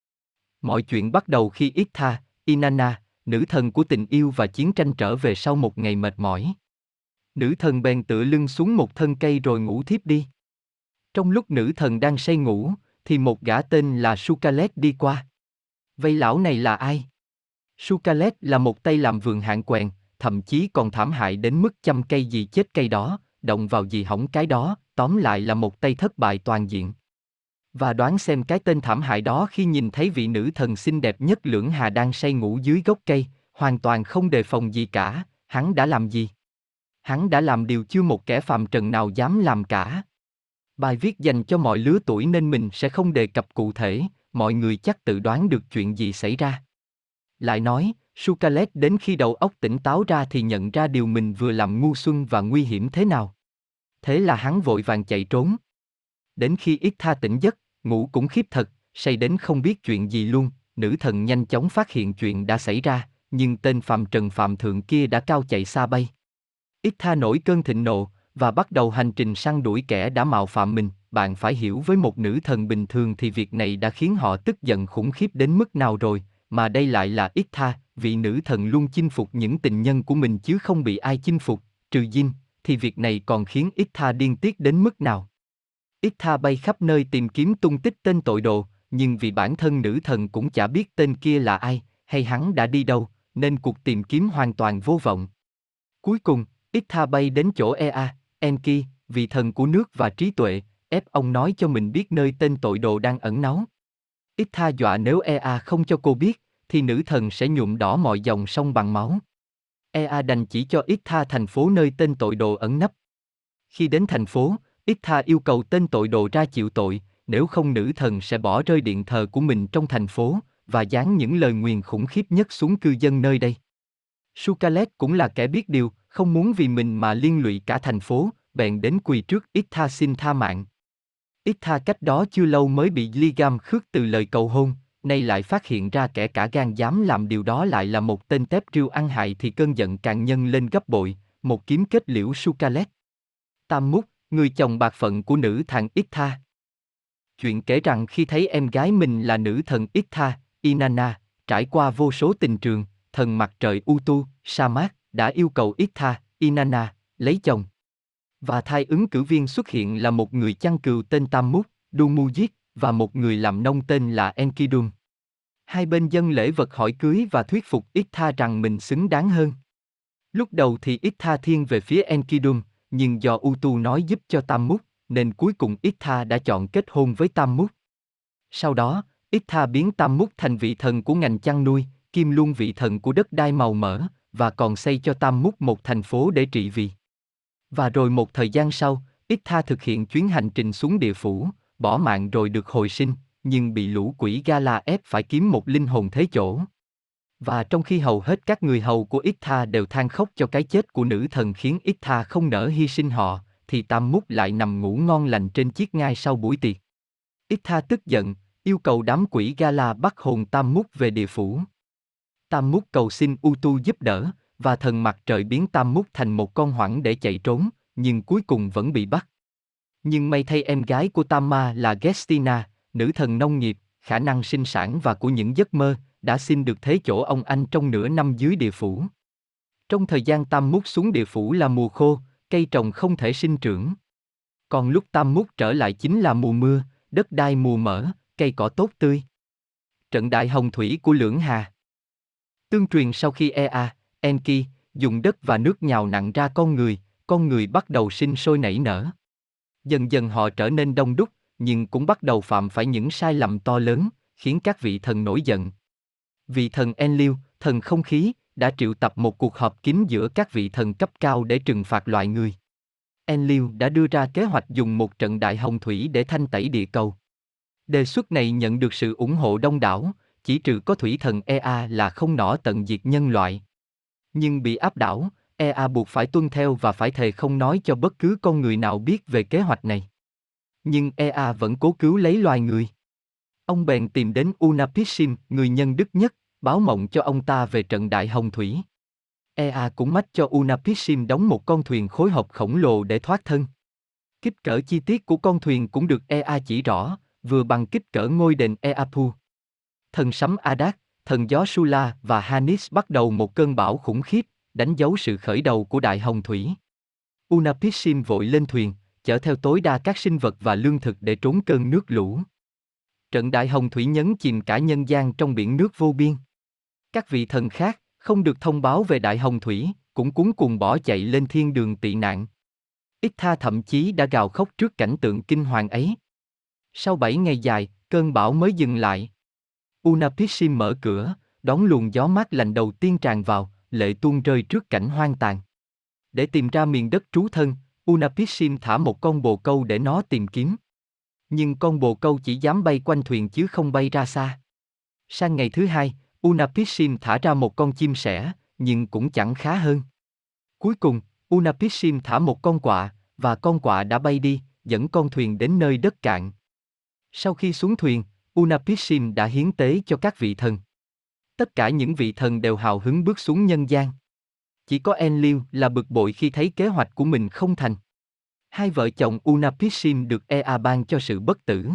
Mọi chuyện bắt đầu khi Itha, Inanna, nữ thần của tình yêu và chiến tranh trở về sau một ngày mệt mỏi. Nữ thần bèn tựa lưng xuống một thân cây rồi ngủ thiếp đi. Trong lúc nữ thần đang say ngủ, thì một gã tên là Sukalet đi qua. Vậy lão này là ai? Sukalet là một tay làm vườn hạng quèn, thậm chí còn thảm hại đến mức chăm cây gì chết cây đó, động vào gì hỏng cái đó, tóm lại là một tay thất bại toàn diện. Và đoán xem cái tên thảm hại đó khi nhìn thấy vị nữ thần xinh đẹp nhất Lưỡng Hà đang say ngủ dưới gốc cây, hoàn toàn không đề phòng gì cả, hắn đã làm gì? Hắn đã làm điều chưa một kẻ phàm trần nào dám làm cả. Bài viết dành cho mọi lứa tuổi nên mình sẽ không đề cập cụ thể, mọi người chắc tự đoán được chuyện gì xảy ra. Lại nói, Sukalet đến khi đầu óc tỉnh táo ra thì nhận ra điều mình vừa làm ngu xuân và nguy hiểm thế nào. Thế là hắn vội vàng chạy trốn. Đến khi Itha tỉnh giấc, ngủ cũng khiếp thật, say đến không biết chuyện gì luôn, nữ thần nhanh chóng phát hiện chuyện đã xảy ra, nhưng tên phàm trần phạm thượng kia đã cao chạy xa bay. Itha nổi cơn thịnh nộ, và bắt đầu hành trình săn đuổi kẻ đã mạo phạm mình. Bạn phải hiểu với một nữ thần bình thường thì việc này đã khiến họ tức giận khủng khiếp đến mức nào rồi, mà đây lại là Itha, vị nữ thần luôn chinh phục những tình nhân của mình chứ không bị ai chinh phục, trừ Jin, thì việc này còn khiến Itha điên tiết đến mức nào. Itha bay khắp nơi tìm kiếm tung tích tên tội đồ, nhưng vì bản thân nữ thần cũng chả biết tên kia là ai, hay hắn đã đi đâu, nên cuộc tìm kiếm hoàn toàn vô vọng. Cuối cùng, Itha bay đến chỗ Ea, Enki, vị thần của nước và trí tuệ, ép ông nói cho mình biết nơi tên tội đồ đang ẩn náu. Itha dọa nếu Ea không cho cô biết, thì nữ thần sẽ nhuộm đỏ mọi dòng sông bằng máu. Ea đành chỉ cho Itha thành phố nơi tên tội đồ ẩn nấp. Khi đến thành phố, Itha yêu cầu tên tội đồ ra chịu tội, nếu không nữ thần sẽ bỏ rơi điện thờ của mình trong thành phố, và giáng những lời nguyền khủng khiếp nhất xuống cư dân nơi đây. Sukalet cũng là kẻ biết điều, không muốn vì mình mà liên lụy cả thành phố, bèn đến quỳ trước Itha xin tha mạng. Itha cách đó chưa lâu mới bị Ligam khước từ lời cầu hôn, nay lại phát hiện ra kẻ cả gan dám làm điều đó lại là một tên tép riêu ăn hại thì cơn giận càng nhân lên gấp bội, một kiếm kết liễu Sukalet. Tammuz, người chồng bạc phận của nữ thần Itha. Chuyện kể rằng khi thấy em gái mình là nữ thần Itha, Inanna, trải qua vô số tình trường, thần mặt trời Utu, Samat, đã yêu cầu Itha, Inanna, lấy chồng. Và thai ứng cử viên xuất hiện là một người chăn cừu tên Tammuz, Dumujit, và một người làm nông tên là Enkidum. Hai bên dâng lễ vật hỏi cưới và thuyết phục Itha rằng mình xứng đáng hơn. Lúc đầu thì Itha thiên về phía Enkidum, nhưng do Utu nói giúp cho Tammuz, nên cuối cùng Itha đã chọn kết hôn với Tammuz. Sau đó, Itha biến Tammuz thành vị thần của ngành chăn nuôi, kiêm luôn vị thần của đất đai màu mỡ, và còn xây cho Tammuz một thành phố để trị vì. Và rồi một thời gian sau, Itha thực hiện chuyến hành trình xuống địa phủ, bỏ mạng rồi được hồi sinh, nhưng bị lũ quỷ Gala ép phải kiếm một linh hồn thế chỗ. Và trong khi hầu hết các người hầu của Itha đều than khóc cho cái chết của nữ thần khiến Itha không nỡ hy sinh họ, thì Tammuz lại nằm ngủ ngon lành trên chiếc ngai sau buổi tiệc. Itha tức giận, yêu cầu đám quỷ Gala bắt hồn Tammuz về địa phủ. Tammuz cầu xin Utu giúp đỡ, và thần mặt trời biến Tammuz thành một con hoảng để chạy trốn, nhưng cuối cùng vẫn bị bắt. Nhưng may thay em gái của Tamma là Gestina, nữ thần nông nghiệp, khả năng sinh sản và của những giấc mơ, đã xin được thế chỗ ông anh trong nửa năm dưới địa phủ. Trong thời gian Tammuz xuống địa phủ là mùa khô, cây trồng không thể sinh trưởng. Còn lúc Tammuz trở lại chính là mùa mưa, đất đai mùa mỡ, cây cỏ tốt tươi. Trận đại hồng thủy của Lưỡng Hà. Tương truyền sau khi Ea, Enki, dùng đất và nước nhào nặn ra con người bắt đầu sinh sôi nảy nở. Dần dần họ trở nên đông đúc, nhưng cũng bắt đầu phạm phải những sai lầm to lớn, khiến các vị thần nổi giận. Vị thần Enlil, thần không khí, đã triệu tập một cuộc họp kín giữa các vị thần cấp cao để trừng phạt loại người. Enlil đã đưa ra kế hoạch dùng một trận đại hồng thủy để thanh tẩy địa cầu. Đề xuất này nhận được sự ủng hộ đông đảo, chỉ trừ có thủy thần Ea là không nỏ tận diệt nhân loại. Nhưng bị áp đảo, Ea buộc phải tuân theo và phải thề không nói cho bất cứ con người nào biết về kế hoạch này. Nhưng Ea vẫn cố cứu lấy loài người. Ông bèn tìm đến Unapissim, người nhân đức nhất, báo mộng cho ông ta về trận đại hồng thủy. Ea cũng mách cho Unapissim đóng một con thuyền khối hộp khổng lồ để thoát thân. Kích cỡ chi tiết của con thuyền cũng được Ea chỉ rõ, vừa bằng kích cỡ ngôi đền Eapu. Thần sấm Adak, thần gió Sula và Hanis bắt đầu một cơn bão khủng khiếp, đánh dấu sự khởi đầu của đại hồng thủy. Unapissim vội lên thuyền, chở theo tối đa các sinh vật và lương thực để trốn cơn nước lũ. Trận đại hồng thủy nhấn chìm cả nhân gian trong biển nước vô biên. Các vị thần khác, không được thông báo về đại hồng thủy, cũng cuống cuồng bỏ chạy lên thiên đường tị nạn. Itha thậm chí đã gào khóc trước cảnh tượng kinh hoàng ấy. Sau 7 ngày dài, cơn bão mới dừng lại. Unapissim mở cửa, đón luồng gió mát lành đầu tiên tràn vào, lệ tuôn rơi trước cảnh hoang tàn. Để tìm ra miền đất trú thân, Unapissim thả một con bồ câu để nó tìm kiếm. Nhưng con bồ câu chỉ dám bay quanh thuyền chứ không bay ra xa. Sang ngày thứ hai, Unapissim thả ra một con chim sẻ, nhưng cũng chẳng khá hơn. Cuối cùng, Unapissim thả một con quạ, và con quạ đã bay đi, dẫn con thuyền đến nơi đất cạn. Sau khi xuống thuyền, Utnapishtim đã hiến tế cho các vị thần. Tất cả những vị thần đều hào hứng bước xuống nhân gian. Chỉ có Enlil là bực bội khi thấy kế hoạch của mình không thành. Hai vợ chồng Utnapishtim được Ea ban cho sự bất tử.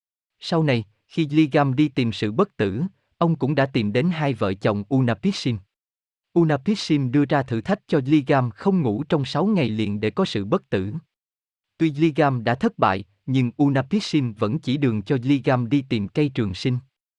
Sau này, khi Ligam đi tìm sự bất tử, ông cũng đã tìm đến hai vợ chồng Utnapishtim. Utnapishtim đưa ra thử thách cho Ligam không ngủ trong 6 ngày liền để có sự bất tử. Tuy Ligam đã thất bại, nhưng Utnapishtim vẫn chỉ đường cho Ligam đi tìm cây trường sinh.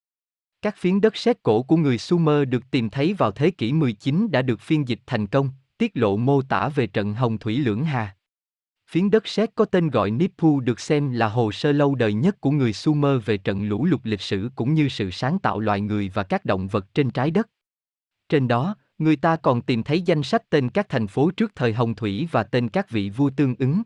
Các phiến đất sét cổ của người Sumer được tìm thấy vào thế kỷ 19 đã được phiên dịch thành công, tiết lộ mô tả về trận Hồng Thủy Lưỡng Hà. Phiến đất sét có tên gọi Nippur được xem là hồ sơ lâu đời nhất của người Sumer về trận lũ lụt lịch sử cũng như sự sáng tạo loài người và các động vật trên trái đất. Trên đó, người ta còn tìm thấy danh sách tên các thành phố trước thời Hồng Thủy và tên các vị vua tương ứng.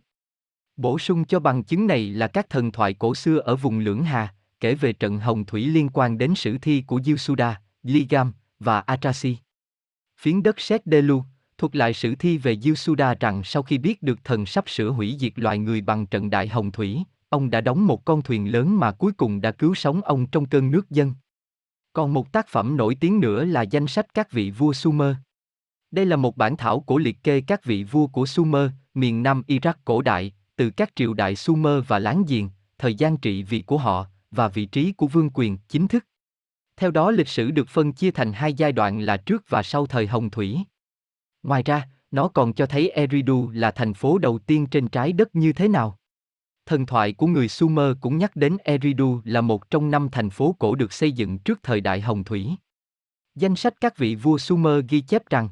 Bổ sung cho bằng chứng này là các thần thoại cổ xưa ở vùng Lưỡng Hà, kể về trận Hồng Thủy liên quan đến sử thi của Gilsuda, Ligam và Atrasi. Phiến đất sét Delu thuật lại sử thi về Gilsuda rằng sau khi biết được thần sắp sửa hủy diệt loài người bằng trận đại hồng thủy, ông đã đóng một con thuyền lớn mà cuối cùng đã cứu sống ông trong cơn nước dâng. Còn một tác phẩm nổi tiếng nữa là danh sách các vị vua Sumer. Đây là một bản thảo cổ liệt kê các vị vua của Sumer, miền Nam Iraq cổ đại, từ các triều đại Sumer và láng giềng, thời gian trị vì của họ, và vị trí của vương quyền chính thức. Theo đó lịch sử được phân chia thành hai giai đoạn là trước và sau thời Hồng Thủy. Ngoài ra, nó còn cho thấy Eridu là thành phố đầu tiên trên trái đất như thế nào. Thần thoại của người Sumer cũng nhắc đến Eridu là một trong 5 thành phố cổ được xây dựng trước thời đại Hồng Thủy. Danh sách các vị vua Sumer ghi chép rằng,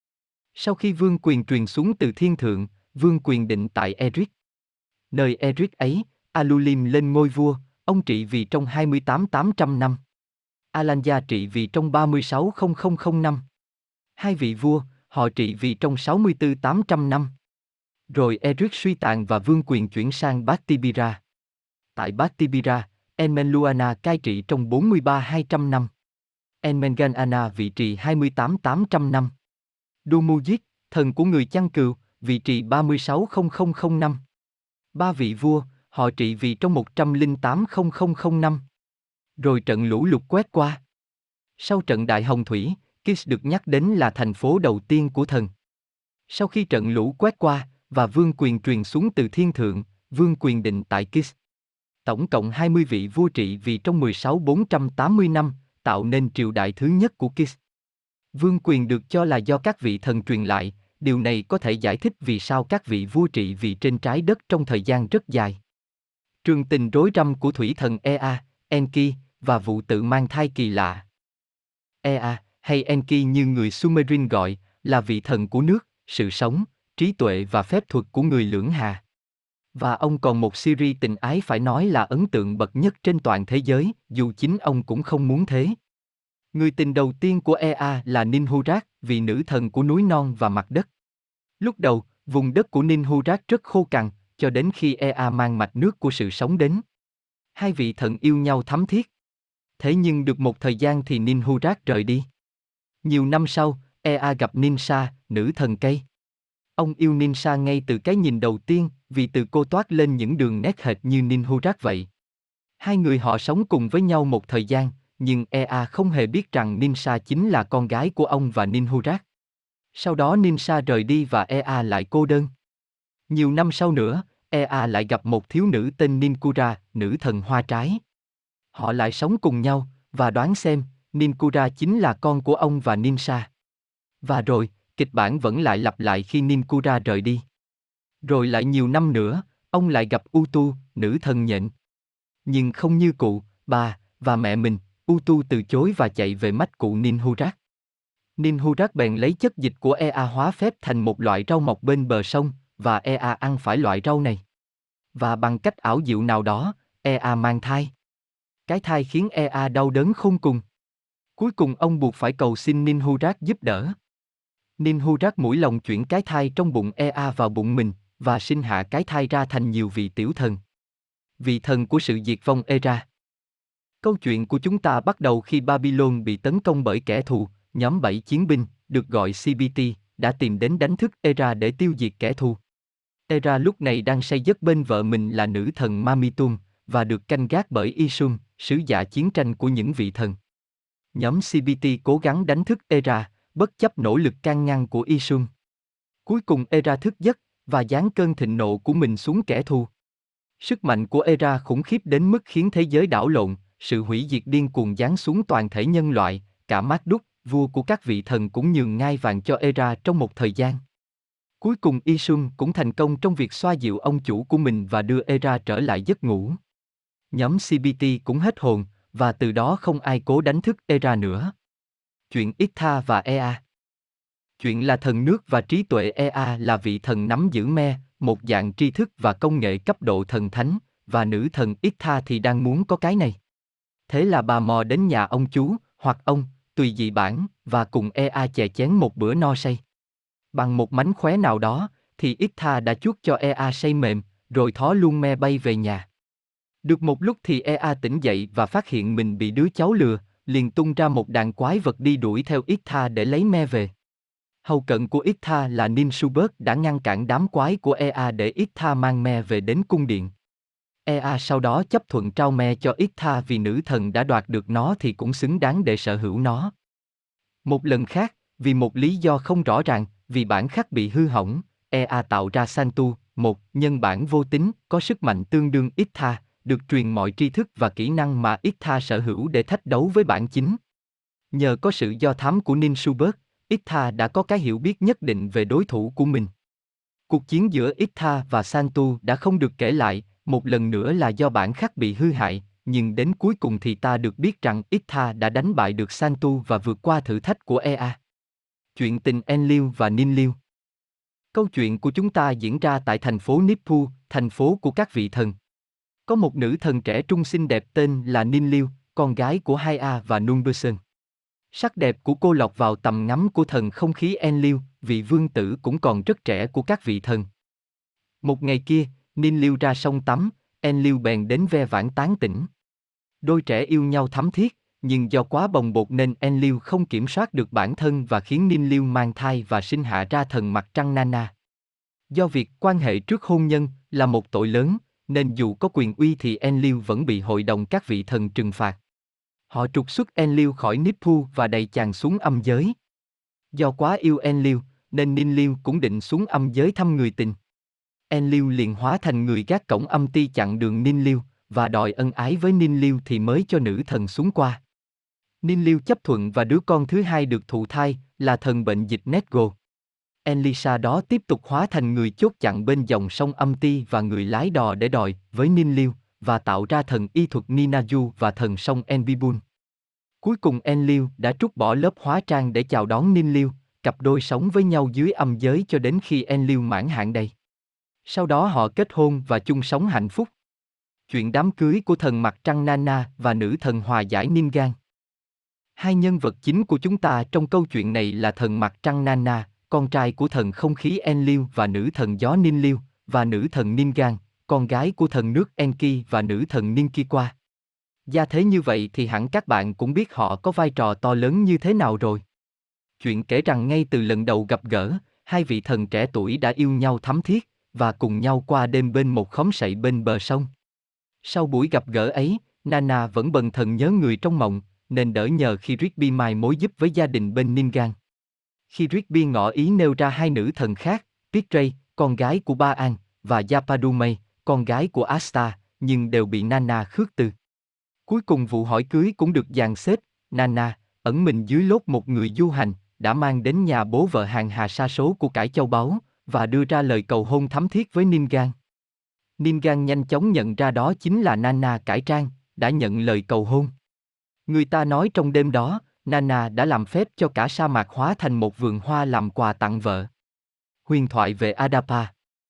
sau khi vương quyền truyền xuống từ thiên thượng, vương quyền định tại Eric. Nơi Eric ấy, Alulim lên ngôi vua, ông trị vì trong 28.800 năm. Alanya trị vì trong 36.000 năm. Hai vị vua, họ trị vì trong 64.800 năm. Rồi Eric suy tàn và vương quyền chuyển sang Baktibira. Tại Baktibira, Enmenluana cai trị trong 43.200 năm. Enmenganana vị trì 28.800 năm. Dumujit, thần của người chăn cừu, vị trì 36.000 năm. Ba vị vua, họ trị vì trong 108.000 năm. Rồi trận lũ lụt quét qua. Sau trận đại hồng thủy, Kis được nhắc đến là thành phố đầu tiên của thần. Sau khi trận lũ quét qua, và vương quyền truyền xuống từ thiên thượng, vương quyền định tại Kis. Tổng cộng 20 vị vua trị vì trong 16.480 năm, tạo nên triều đại thứ nhất của Kis. Vương quyền được cho là do các vị thần truyền lại, điều này có thể giải thích vì sao các vị vua trị vì trên trái đất trong thời gian rất dài. Trường tình rối rắm của thủy thần Ea, Enki, và vụ tự mang thai kỳ lạ. Ea, hay Enki như người Sumerin gọi, là vị thần của nước, sự sống, trí tuệ và phép thuật của người Lưỡng Hà. Và ông còn một series tình ái phải nói là ấn tượng bậc nhất trên toàn thế giới, dù chính ông cũng không muốn thế. Người tình đầu tiên của Ea là Ninhurak, vị nữ thần của núi non và mặt đất. Lúc đầu, vùng đất của Ninhurak rất khô cằn, cho đến khi Ea mang mạch nước của sự sống đến. Hai vị thần yêu nhau thắm thiết. Thế nhưng được một thời gian thì Ninhurak rời đi. Nhiều năm sau, Ea gặp Ninsa, nữ thần cây. Ông yêu Ninsa ngay từ cái nhìn đầu tiên, vì từ cô toát lên những đường nét hệt như Ninhurak vậy. Hai người họ sống cùng với nhau một thời gian, nhưng Ea không hề biết rằng Ninsa chính là con gái của ông và Ninhurak. Sau đó Ninsa rời đi và Ea lại cô đơn. Nhiều năm sau nữa, Ea lại gặp một thiếu nữ tên Ninkura, nữ thần hoa trái. Họ lại sống cùng nhau, và đoán xem, Ninkura chính là con của ông và Ninsa. Và rồi, kịch bản vẫn lại lặp lại khi Ninkura rời đi. Rồi lại nhiều năm nữa, ông lại gặp Utu, nữ thần nhện. Nhưng không như cụ, bà, và mẹ mình, Utu từ chối và chạy về mách cụ Ninhurak. Ninhurak bèn lấy chất dịch của Ea hóa phép thành một loại rau mọc bên bờ sông, và Ea ăn phải loại rau này. Và bằng cách ảo diệu nào đó, Ea mang thai. Cái thai khiến Ea đau đớn khôn cùng. Cuối cùng ông buộc phải cầu xin Ninhurak giúp đỡ. Ninhurak mũi lòng chuyển cái thai trong bụng Ea vào bụng mình, và sinh hạ cái thai ra thành nhiều vị tiểu thần. Vị thần của sự diệt vong Era. Câu chuyện của chúng ta bắt đầu khi Babylon bị tấn công bởi kẻ thù, nhóm 7 chiến binh, được gọi CBT, đã tìm đến đánh thức Era để tiêu diệt kẻ thù. Era lúc này đang say giấc bên vợ mình là nữ thần Mamitum, và được canh gác bởi Isum, sứ giả chiến tranh của những vị thần. Nhóm CBT cố gắng đánh thức Era, bất chấp nỗ lực can ngăn của Isum. Cuối cùng Era thức giấc, và giáng cơn thịnh nộ của mình xuống kẻ thù. Sức mạnh của Era khủng khiếp đến mức khiến thế giới đảo lộn, sự hủy diệt điên cuồng giáng xuống toàn thể nhân loại, cả Marduk, vua của các vị thần cũng nhường ngai vàng cho Era trong một thời gian. Cuối cùng Isum cũng thành công trong việc xoa dịu ông chủ của mình và đưa Era trở lại giấc ngủ. Nhóm CBT cũng hết hồn, và từ đó không ai cố đánh thức Era nữa. Chuyện Itha và Ea. Chuyện là thần nước và trí tuệ. Ea là vị thần nắm giữ me, một dạng tri thức và công nghệ cấp độ thần thánh, và nữ thần Itha thì đang muốn có cái này. Thế là bà mò đến nhà ông chú, hoặc ông, tùy dị bản, và cùng Ea chè chén một bữa no say. Bằng một mánh khóe nào đó, thì Itha đã chuốt cho Ea say mềm, rồi thó luôn me bay về nhà. Được một lúc thì Ea tỉnh dậy và phát hiện mình bị đứa cháu lừa, liền tung ra một đàn quái vật đi đuổi theo Itha để lấy me về. Hầu cận của Itha là Ninsuberg đã ngăn cản đám quái của Ea để Itha mang me về đến cung điện. Ea sau đó chấp thuận trao me cho Itha vì nữ thần đã đoạt được nó thì cũng xứng đáng để sở hữu nó. Một lần khác, vì một lý do không rõ ràng, vì bản khắc bị hư hỏng, Ea tạo ra Santu, một nhân bản vô tính, có sức mạnh tương đương Itha, được truyền mọi tri thức và kỹ năng mà Itha sở hữu để thách đấu với bản chính. Nhờ có sự do thám của Ninsuberg, Itha đã có cái hiểu biết nhất định về đối thủ của mình. Cuộc chiến giữa Itha và Santu đã không được kể lại, một lần nữa là do bản khắc bị hư hại, nhưng đến cuối cùng thì ta được biết rằng Itha đã đánh bại được Santu và vượt qua thử thách của Ea. Chuyện tình Enlil và Ninlil. Câu chuyện của chúng ta diễn ra tại thành phố Nippu, thành phố của các vị thần. Có một nữ thần trẻ trung xinh đẹp tên là Ninlil, con gái của Haia và Numberson. Sắc đẹp của cô lọt vào tầm ngắm của thần không khí Enlil, vị vương tử cũng còn rất trẻ của các vị thần. Một ngày kia, Ninlil ra sông tắm, Enlil bèn đến ve vãn tán tỉnh. Đôi trẻ yêu nhau thắm thiết, nhưng do quá bồng bột nên Enlil không kiểm soát được bản thân và khiến Ninlil mang thai và sinh hạ ra thần mặt trăng Nana. Do việc quan hệ trước hôn nhân là một tội lớn, nên dù có quyền uy thì Enlil vẫn bị hội đồng các vị thần trừng phạt. Họ trục xuất Enlil khỏi Nippu và đày chàng xuống âm giới. Do quá yêu Enlil, nên Ninlil cũng định xuống âm giới thăm người tình. Enlil liền hóa thành người gác cổng âm ti chặn đường Ninlil, và đòi ân ái với Ninlil thì mới cho nữ thần xuống qua. Ninlil chấp thuận và đứa con thứ hai được thụ thai, là thần bệnh dịch Nedgo. Enlisa đó tiếp tục hóa thành người chốt chặn bên dòng sông âm ti và người lái đò để đòi với Ninlil, và tạo ra thần y thuật Ninaju và thần sông Enbibun. Cuối cùng Enlil đã trút bỏ lớp hóa trang để chào đón Ninlil, cặp đôi sống với nhau dưới âm giới cho đến khi Enlil mãn hạn đầy. Sau đó họ kết hôn và chung sống hạnh phúc. Chuyện đám cưới của thần mặt trăng Nana và nữ thần hòa giải Ningan. Hai nhân vật chính của chúng ta trong câu chuyện này là thần mặt trăng Nana, con trai của thần không khí Enlil và nữ thần gió Ninlil, và nữ thần Ningan, con gái của thần nước Enki và nữ thần Ninkiwa. Gia thế như vậy thì hẳn các bạn cũng biết họ có vai trò to lớn như thế nào rồi. Chuyện kể rằng ngay từ lần đầu gặp gỡ, hai vị thần trẻ tuổi đã yêu nhau thắm thiết, và cùng nhau qua đêm bên một khóm sậy bên bờ sông. Sau buổi gặp gỡ ấy, Nana vẫn bần thần nhớ người trong mộng, nên đỡ nhờ khi Rigby mai mối giúp với gia đình bên Ningan. Khi Rigby ngỏ ý nêu ra hai nữ thần khác, Pitray, con gái của Ba-an, và Yapadumay, con gái của Asta, nhưng đều bị Nana khước từ. Cuối cùng vụ hỏi cưới cũng được dàn xếp, Nana, ẩn mình dưới lốt một người du hành, đã mang đến nhà bố vợ hàng hà sa số của cải châu báu, và đưa ra lời cầu hôn thắm thiết với Ningan. Ningan nhanh chóng nhận ra đó chính là Nana cải trang, đã nhận lời cầu hôn. Người ta nói trong đêm đó, Nana đã làm phép cho cả sa mạc hóa thành một vườn hoa làm quà tặng vợ. Huyền thoại về Adapa.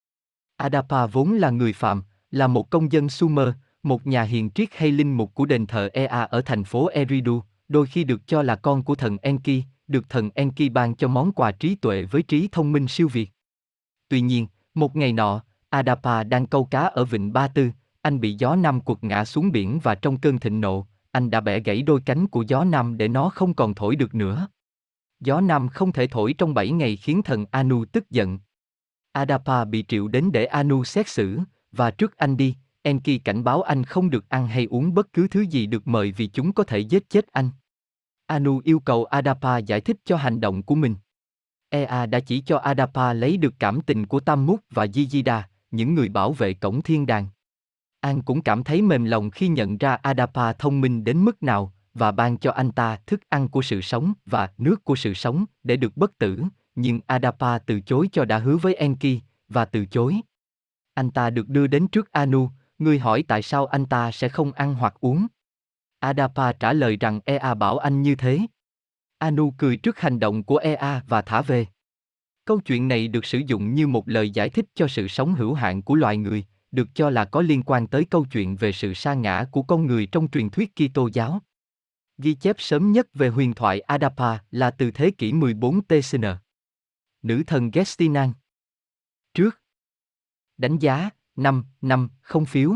Adapa vốn là người Phạm, là một công dân Sumer, một nhà hiền triết hay linh mục của đền thờ Ea ở thành phố Eridu, đôi khi được cho là con của thần Enki, được thần Enki ban cho món quà trí tuệ với trí thông minh siêu việt. Tuy nhiên, một ngày nọ, Adapa đang câu cá ở vịnh Ba Tư, anh bị gió Nam quật ngã xuống biển và trong cơn thịnh nộ, anh đã bẻ gãy đôi cánh của gió Nam để nó không còn thổi được nữa. Gió Nam không thể thổi trong 7 ngày khiến thần Anu tức giận. Adapa bị triệu đến để Anu xét xử, và trước anh đi, Enki cảnh báo anh không được ăn hay uống bất cứ thứ gì được mời vì chúng có thể giết chết anh. Anu yêu cầu Adapa giải thích cho hành động của mình. Ea đã chỉ cho Adapa lấy được cảm tình của Tammuz và Yizida, những người bảo vệ cổng thiên đàng. An cũng cảm thấy mềm lòng khi nhận ra Adapa thông minh đến mức nào, và ban cho anh ta thức ăn của sự sống và nước của sự sống để được bất tử, nhưng Adapa từ chối cho đã hứa với Enki, và từ chối. Anh ta được đưa đến trước Anu, người hỏi tại sao anh ta sẽ không ăn hoặc uống. Adapa trả lời rằng Ea bảo anh như thế. Anu cười trước hành động của Ea và thả về. Câu chuyện này được sử dụng như một lời giải thích cho sự sống hữu hạn của loài người, được cho là có liên quan tới câu chuyện về sự sa ngã của con người trong truyền thuyết Kitô giáo. Ghi chép sớm nhất về huyền thoại Adapa là từ thế kỷ 14 TCN. Nữ thần Gestinan. Trước. Đánh giá, 5, không phiếu.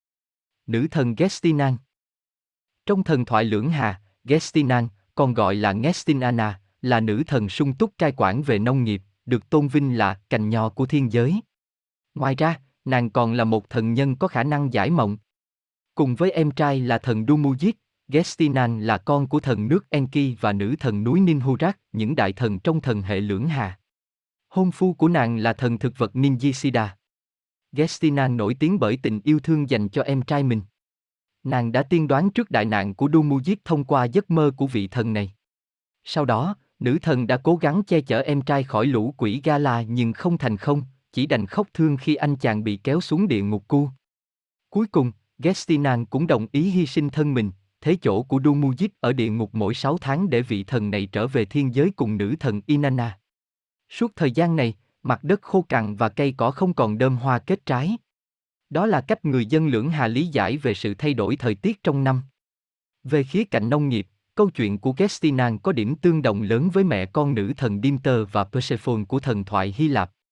Nữ thần Gestinan. Trong thần thoại Lưỡng Hà, Gestinan, còn gọi là Ngestinana, là nữ thần sung túc cai quản về nông nghiệp, được tôn vinh là cành nho của thiên giới. Ngoài ra, nàng còn là một thần nhân có khả năng giải mộng. Cùng với em trai là thần Dumujit, Gestinan là con của thần nước Enki và nữ thần núi Ninhurak, những đại thần trong thần hệ Lưỡng Hà. Hôn phu của nàng là thần thực vật Ninjisida. Gestinan nổi tiếng bởi tình yêu thương dành cho em trai mình. Nàng đã tiên đoán trước đại nạn của Dumujit thông qua giấc mơ của vị thần này. Sau đó, nữ thần đã cố gắng che chở em trai khỏi lũ quỷ Gala nhưng không thành công, chỉ đành khóc thương khi anh chàng bị kéo xuống địa ngục cu. Cuối cùng, Gestinan cũng đồng ý hy sinh thân mình, thế chỗ của Dumujit ở địa ngục mỗi 6 tháng để vị thần này trở về thiên giới cùng nữ thần Inanna. Suốt thời gian này, mặt đất khô cằn và cây cỏ không còn đơm hoa kết trái. Đó là cách người dân Lưỡng Hà lý giải về sự thay đổi thời tiết trong năm. Về khía cạnh nông nghiệp, câu chuyện của Gestinan có điểm tương đồng lớn với mẹ con nữ thần Demeter và Persephone của thần thoại Hy Lạp.